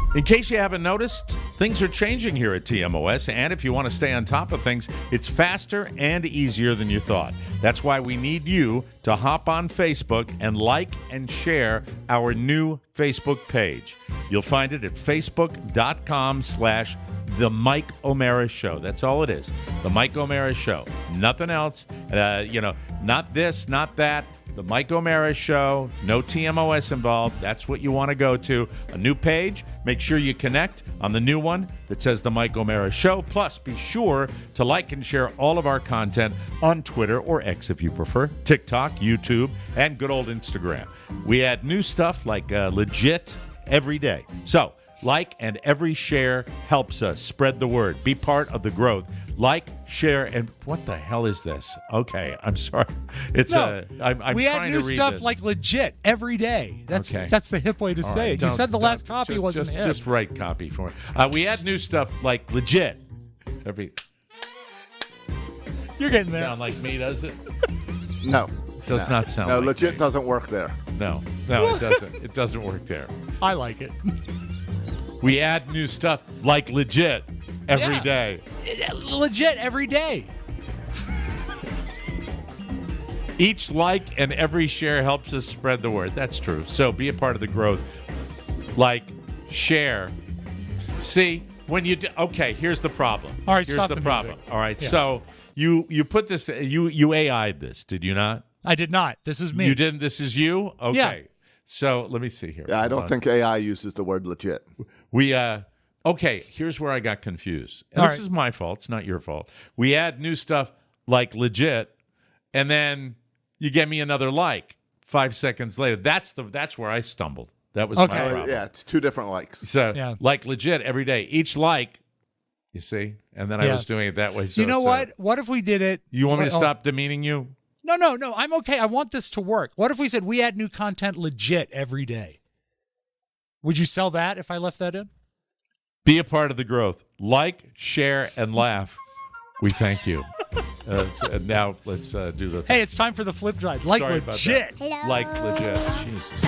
In case you haven't noticed, things are changing here at T M O S, and if you want to stay on top of things, it's faster and easier than you thought. That's why we need you to hop on Facebook and like and share our new Facebook page. You'll find it at facebook.com slash The Mike O'Mara Show. That's all it is. The Mike O'Mara Show. Nothing else. Uh, you know, not this, not that. The Mike O'Mara Show. No T M O S involved. That's what you want to go to. A new page. Make sure you connect on the new one that says The Mike O'Mara Show. Plus, be sure to like and share all of our content on Twitter or X if you prefer, TikTok, YouTube, and good old Instagram. We add new stuff like uh, legit every day. So, like and every share helps us spread the word. Be part of the growth. Like, share, and what the hell is this? Okay, I'm sorry. It's no, uh, I'm, I'm we trying add new to read stuff this. like legit every day. That's Okay. that's the hip way to All say right, it. You don't- said the don't- last copy just, wasn't just, hip. just write copy for it. Uh, we add new stuff like legit. Every You're getting there. sound like me, does it? No. Does No. not sound No, like legit me. doesn't work there. No, no, it doesn't. It doesn't work there. I like it. We add new stuff like legit every Yeah. day. Legit every day. Each like and every share helps us spread the word. That's true. So be a part of the growth. Like, share. See, when you do, okay, here's the problem. All right, here's stop the, the problem. music. All right, Yeah. so you you put this you you A I'd this, did you not? I did not. This is me. You didn't. This is you. Okay. Yeah. So let me see here. Yeah, I Hold don't on. think A I uses the word legit. We uh okay, here's where I got confused. And All this right. is my fault. It's not your fault. We add new stuff like legit, and then you get me another like five seconds later. That's the that's where I stumbled. That was Okay. my Uh, problem. yeah, it's two different likes. So Yeah. like legit every day. Each like, you see? And then I Yeah. was doing it that way. So you know it's, uh, what? What if we did it? you want me to Oh, stop demeaning you? No, no, no. I'm okay. I want this to work. What if we said we add new content legit every day? Would you sell that if I left that in? Be a part of the growth. Like, share, and laugh. We thank you. Uh, t- uh, now let's uh, do the. Hey, it's time for the flip drive. Like Sorry about legit. that. Like legit. Jesus.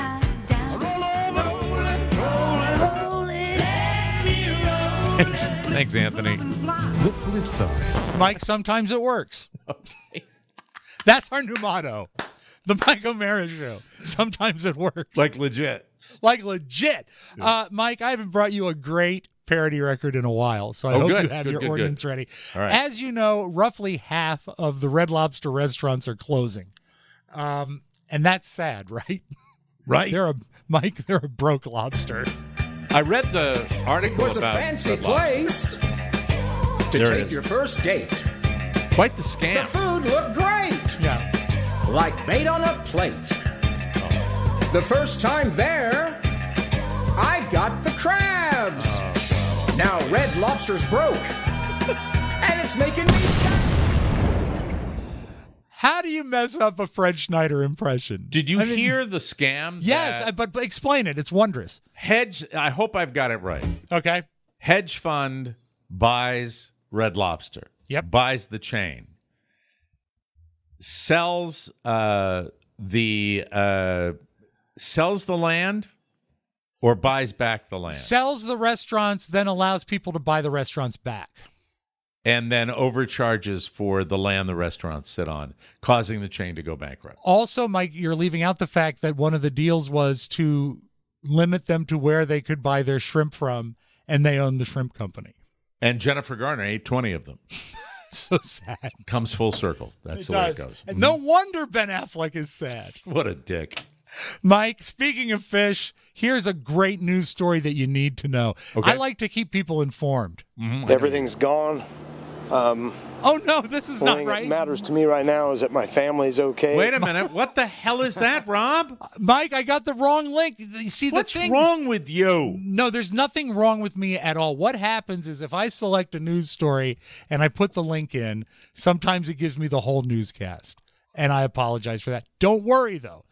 Thanks, thanks, Anthony. The flip side. Mike, sometimes it works. That's our new motto. The Mike O'Mara Show. Sometimes it works. Like legit. Like legit. Uh, Mike, I haven't brought you a great parody record in a while, so I Oh, hope good, you have good, your good, ordinance good. ready. All right. As you know, roughly half of the Red Lobster restaurants are closing. Um, and that's sad, right? Right. They're a Mike, they're a broke lobster. I read the article It was a about fancy Red Lobster. place to There it take is. your first date. Quite the The scam. food looked great, Yeah. like bait on a plate. The first time there, I got the crabs. Now Red Lobster's broke, and it's making me sad. How do you mess up a Fred Schneider impression? Did you I mean, hear the scam? Yes, that I, but, but explain it. It's wondrous. hedge. I hope I've got it right. Okay. Hedge fund buys Red Lobster. Yep. Buys the chain. Sells uh, the uh, sells the land, or buys back the land, Sells the restaurants, then allows people to buy the restaurants back. and then overcharges for the land the restaurants sit on, causing the chain to go bankrupt. Also, Mike, you're leaving out the fact that one of the deals was to limit them to where they could buy their shrimp from, and they own the shrimp company. And Jennifer Garner ate twenty of them. So sad. Comes full circle. That's It the way does. it goes. And no wonder Ben Affleck is sad. What a dick. Mike, speaking of fish, here's a great news story that you need to know. Okay. I like to keep people informed. Mm-hmm. Everything's gone. Um, Oh, no, this is the not thing right. that matters to me right now is that my family's okay. Wait a minute. What the hell is that, Rob? Mike, I got the wrong link. You see, What's the thing, wrong with you? No, there's nothing wrong with me at all. What happens is if I select a news story and I put the link in, sometimes it gives me the whole newscast. And I apologize for that. Don't worry, though.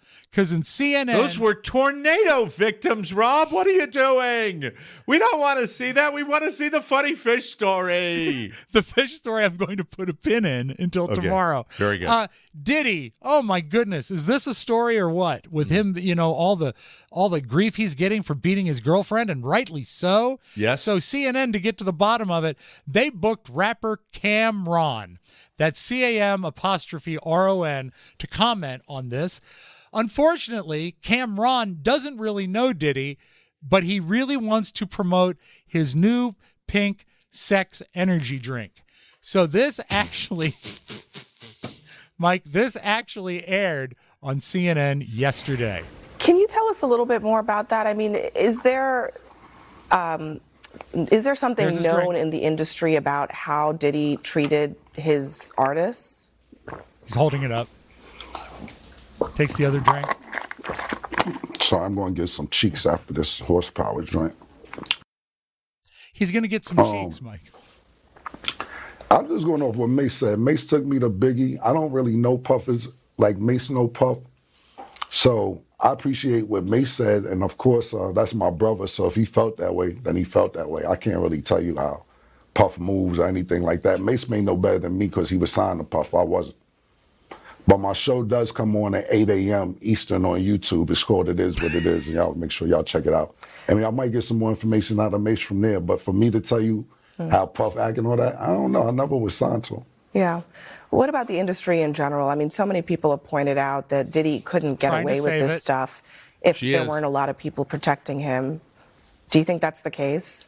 Because in C N N... Those were tornado victims, Rob. What are you doing? We don't want to see that. We want to see the funny fish story. The fish story I'm going to put a pin in until Okay. tomorrow. Very good. Uh, Diddy, oh my goodness. Is this a story or what? With him, you know, all the all the grief he's getting for beating his girlfriend, and rightly so. Yes. So C N N, to get to the bottom of it, they booked rapper Cam'ron, that's C A M apostrophe R O N, to comment on this. Unfortunately, Cam'ron doesn't really know Diddy, but he really wants to promote his new pink sex energy drink. So this actually, Mike, this actually aired on C N N yesterday. Can you tell us a little bit more about that? I mean, is there um, is there something There's his known drink. in the industry about how Diddy treated his artists? He's holding it up. Takes the other drink. So I'm going to get some cheeks after this horsepower joint. He's going to get some Um, cheeks, Mike. I'm just going off what Mace said. Mace took me to Biggie. I don't really know Puffers like Mace know Puff. So I appreciate what Mace said. And of course, uh, that's my brother. So if he felt that way, then he felt that way. I can't really tell you how Puff moves or anything like that. Mace may know better than me because he was signed to Puff. I wasn't. But my show does come on at eight a.m. Eastern on YouTube. It's called It Is What It Is. And y'all make sure y'all check it out. I mean, I might get some more information out of Mace from there. But for me to tell you Mm. how Puff act and all that, I don't know. I never was signed to him. Yeah. What about the industry in general? I mean, so many people have pointed out that Diddy couldn't get Trying to away with save this it. stuff if She there is. weren't a lot of people protecting him. Do you think that's the case?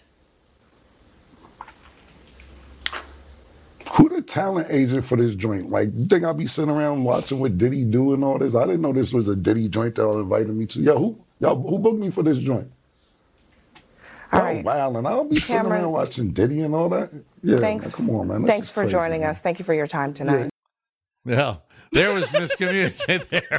Who the talent agent for this joint? Like, you think I'll be sitting around watching what Diddy do and all this? I didn't know this was a Diddy joint that y'all invited me to. Yo, who y'all who booked me for this joint? All oh, right. wow, and I'll be sitting Cameron, around watching Diddy and all that. Yeah, thanks. man, come on, man. That's Thanks just for crazy, joining man. us. Thank you for your time tonight. Yeah, there was miscommunication there.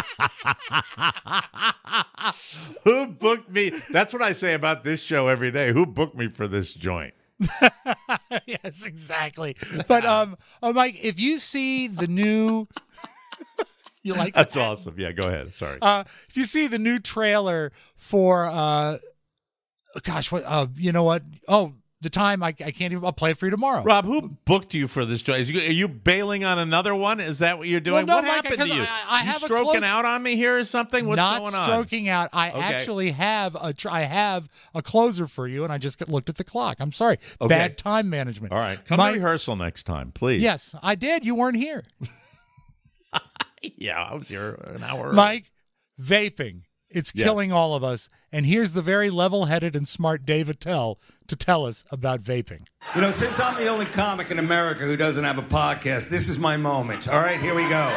Who booked me? That's what I say about this show every day. Who booked me for this joint? Yes, exactly. But um, oh, Mike, if you see the new, you like That's that? awesome. Yeah, go ahead. Sorry. Uh, if you see the new trailer for, uh, gosh, what? Uh, you know what? Oh, the time I, I can't even. I'll play it for you tomorrow. Rob, who booked you for this joint? Is you, are you bailing on another one? Is that what you're doing? Well, no, what Mike, happened because to you? I- I you have a stroking close- out on me here or something? What's Not going on? stroking out. I Okay. actually have a. Tr- I have a closer for you, and I just got- looked at the clock. I'm sorry. Okay. Bad time management. All right, come My- to rehearsal next time, please. Yes, I did. You weren't here, Yeah, I was here an hour. early. Mike. Vaping. It's Yes. killing all of us. And here's the very level-headed and smart Dave Attell to tell us about vaping. You know, since I'm the only comic in America who doesn't have a podcast, this is my moment. All right, here we go.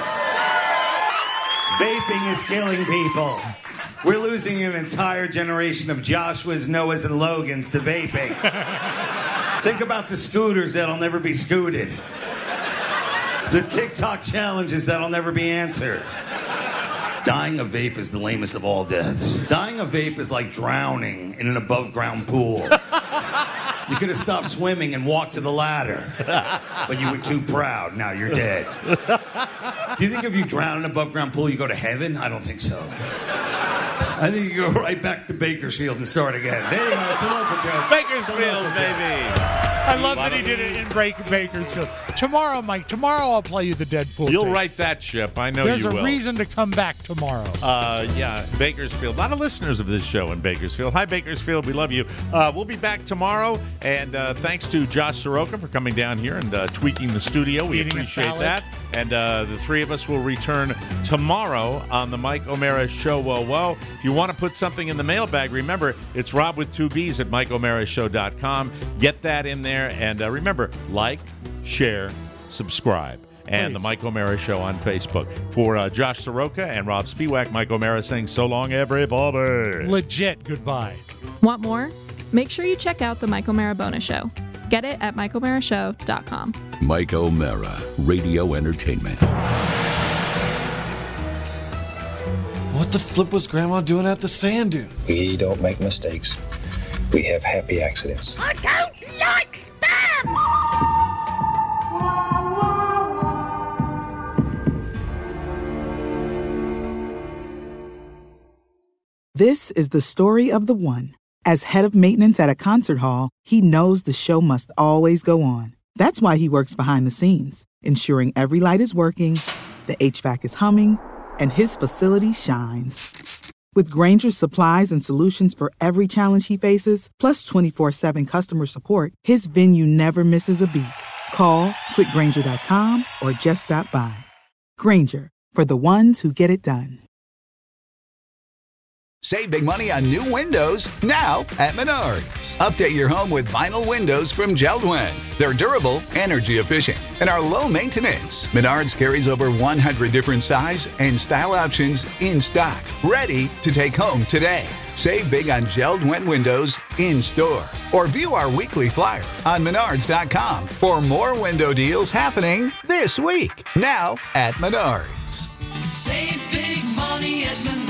Vaping is killing people. We're losing an entire generation of Joshuas, Noahs, and Logans to vaping. Think about the scooters that'll never be scooted. The TikTok challenges that'll never be answered. Dying of vape is the lamest of all deaths. Dying of vape is like drowning in an above-ground pool. You could have stopped swimming and walked to the ladder, but you were too proud. Now you're dead. Do you think if you drown in an above-ground pool, you go to heaven? I don't think so. I think you go right back to Bakersfield and start again. There you go. It's a local joke. Bakersfield, baby. I love that he did it in Break Bakersfield. Tomorrow, Mike, tomorrow I'll play you the Deadpool You'll tape. write that ship. I know There's you a will. reason to come back tomorrow. Uh, yeah, Bakersfield. A lot of listeners of this show in Bakersfield. Hi, Bakersfield. We love you. Uh, we'll be back tomorrow. And uh, thanks to Josh Soroka for coming down here and uh, tweaking the studio. We Eating a appreciate salad. that. And uh, the three of us will return tomorrow on the Mike O'Mara Show. Whoa, whoa. If you want to put something in the mailbag, remember, it's Rob with two B's at Mike O'Mara Show dot com. Get that in there. And uh, remember, like, share, subscribe. And Please. the Mike O'Mara Show on Facebook. For uh, Josh Soroka and Rob Spiewak, Mike O'Mara saying so long, everybody. Legit goodbye. Want more? Make sure you check out the Mike O'Mara Bonus Show. Get it at Mike O'Mara Show dot com. Mike O'Mara, Radio Entertainment. What the flip was Grandma doing at the sand dunes? We don't make mistakes. We have happy accidents. I don't like spam! This is the story of the one. As head of maintenance at a concert hall, he knows the show must always go on. That's why he works behind the scenes, ensuring every light is working, the H V A C is humming, and his facility shines. With Grainger's supplies and solutions for every challenge he faces, plus twenty-four seven customer support, his venue never misses a beat. Call quick grainger dot com or just stop by. Grainger, for the ones who get it done. Save big money on new windows now at Menards. Update your home with vinyl windows from Jeld-Wen. They're durable, energy efficient, and are low maintenance. Menards carries over one hundred different size and style options in stock, ready to take home today. Save big on Jeld-Wen windows in store or view our weekly flyer on menards dot com for more window deals happening this week. Now at Menards. Save big money at Menards.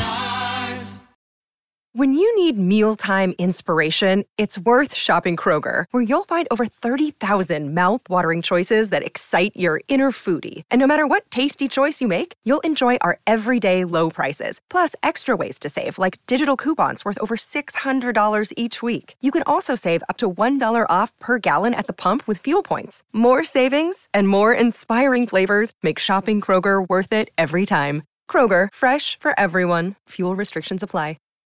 When you need mealtime inspiration, it's worth shopping Kroger, where you'll find over thirty thousand mouth-watering choices that excite your inner foodie. And no matter what tasty choice you make, you'll enjoy our everyday low prices, plus extra ways to save, like digital coupons worth over six hundred dollars each week. You can also save up to one dollar off per gallon at the pump with fuel points. More savings and more inspiring flavors make shopping Kroger worth it every time. Kroger, fresh for everyone. Fuel restrictions apply.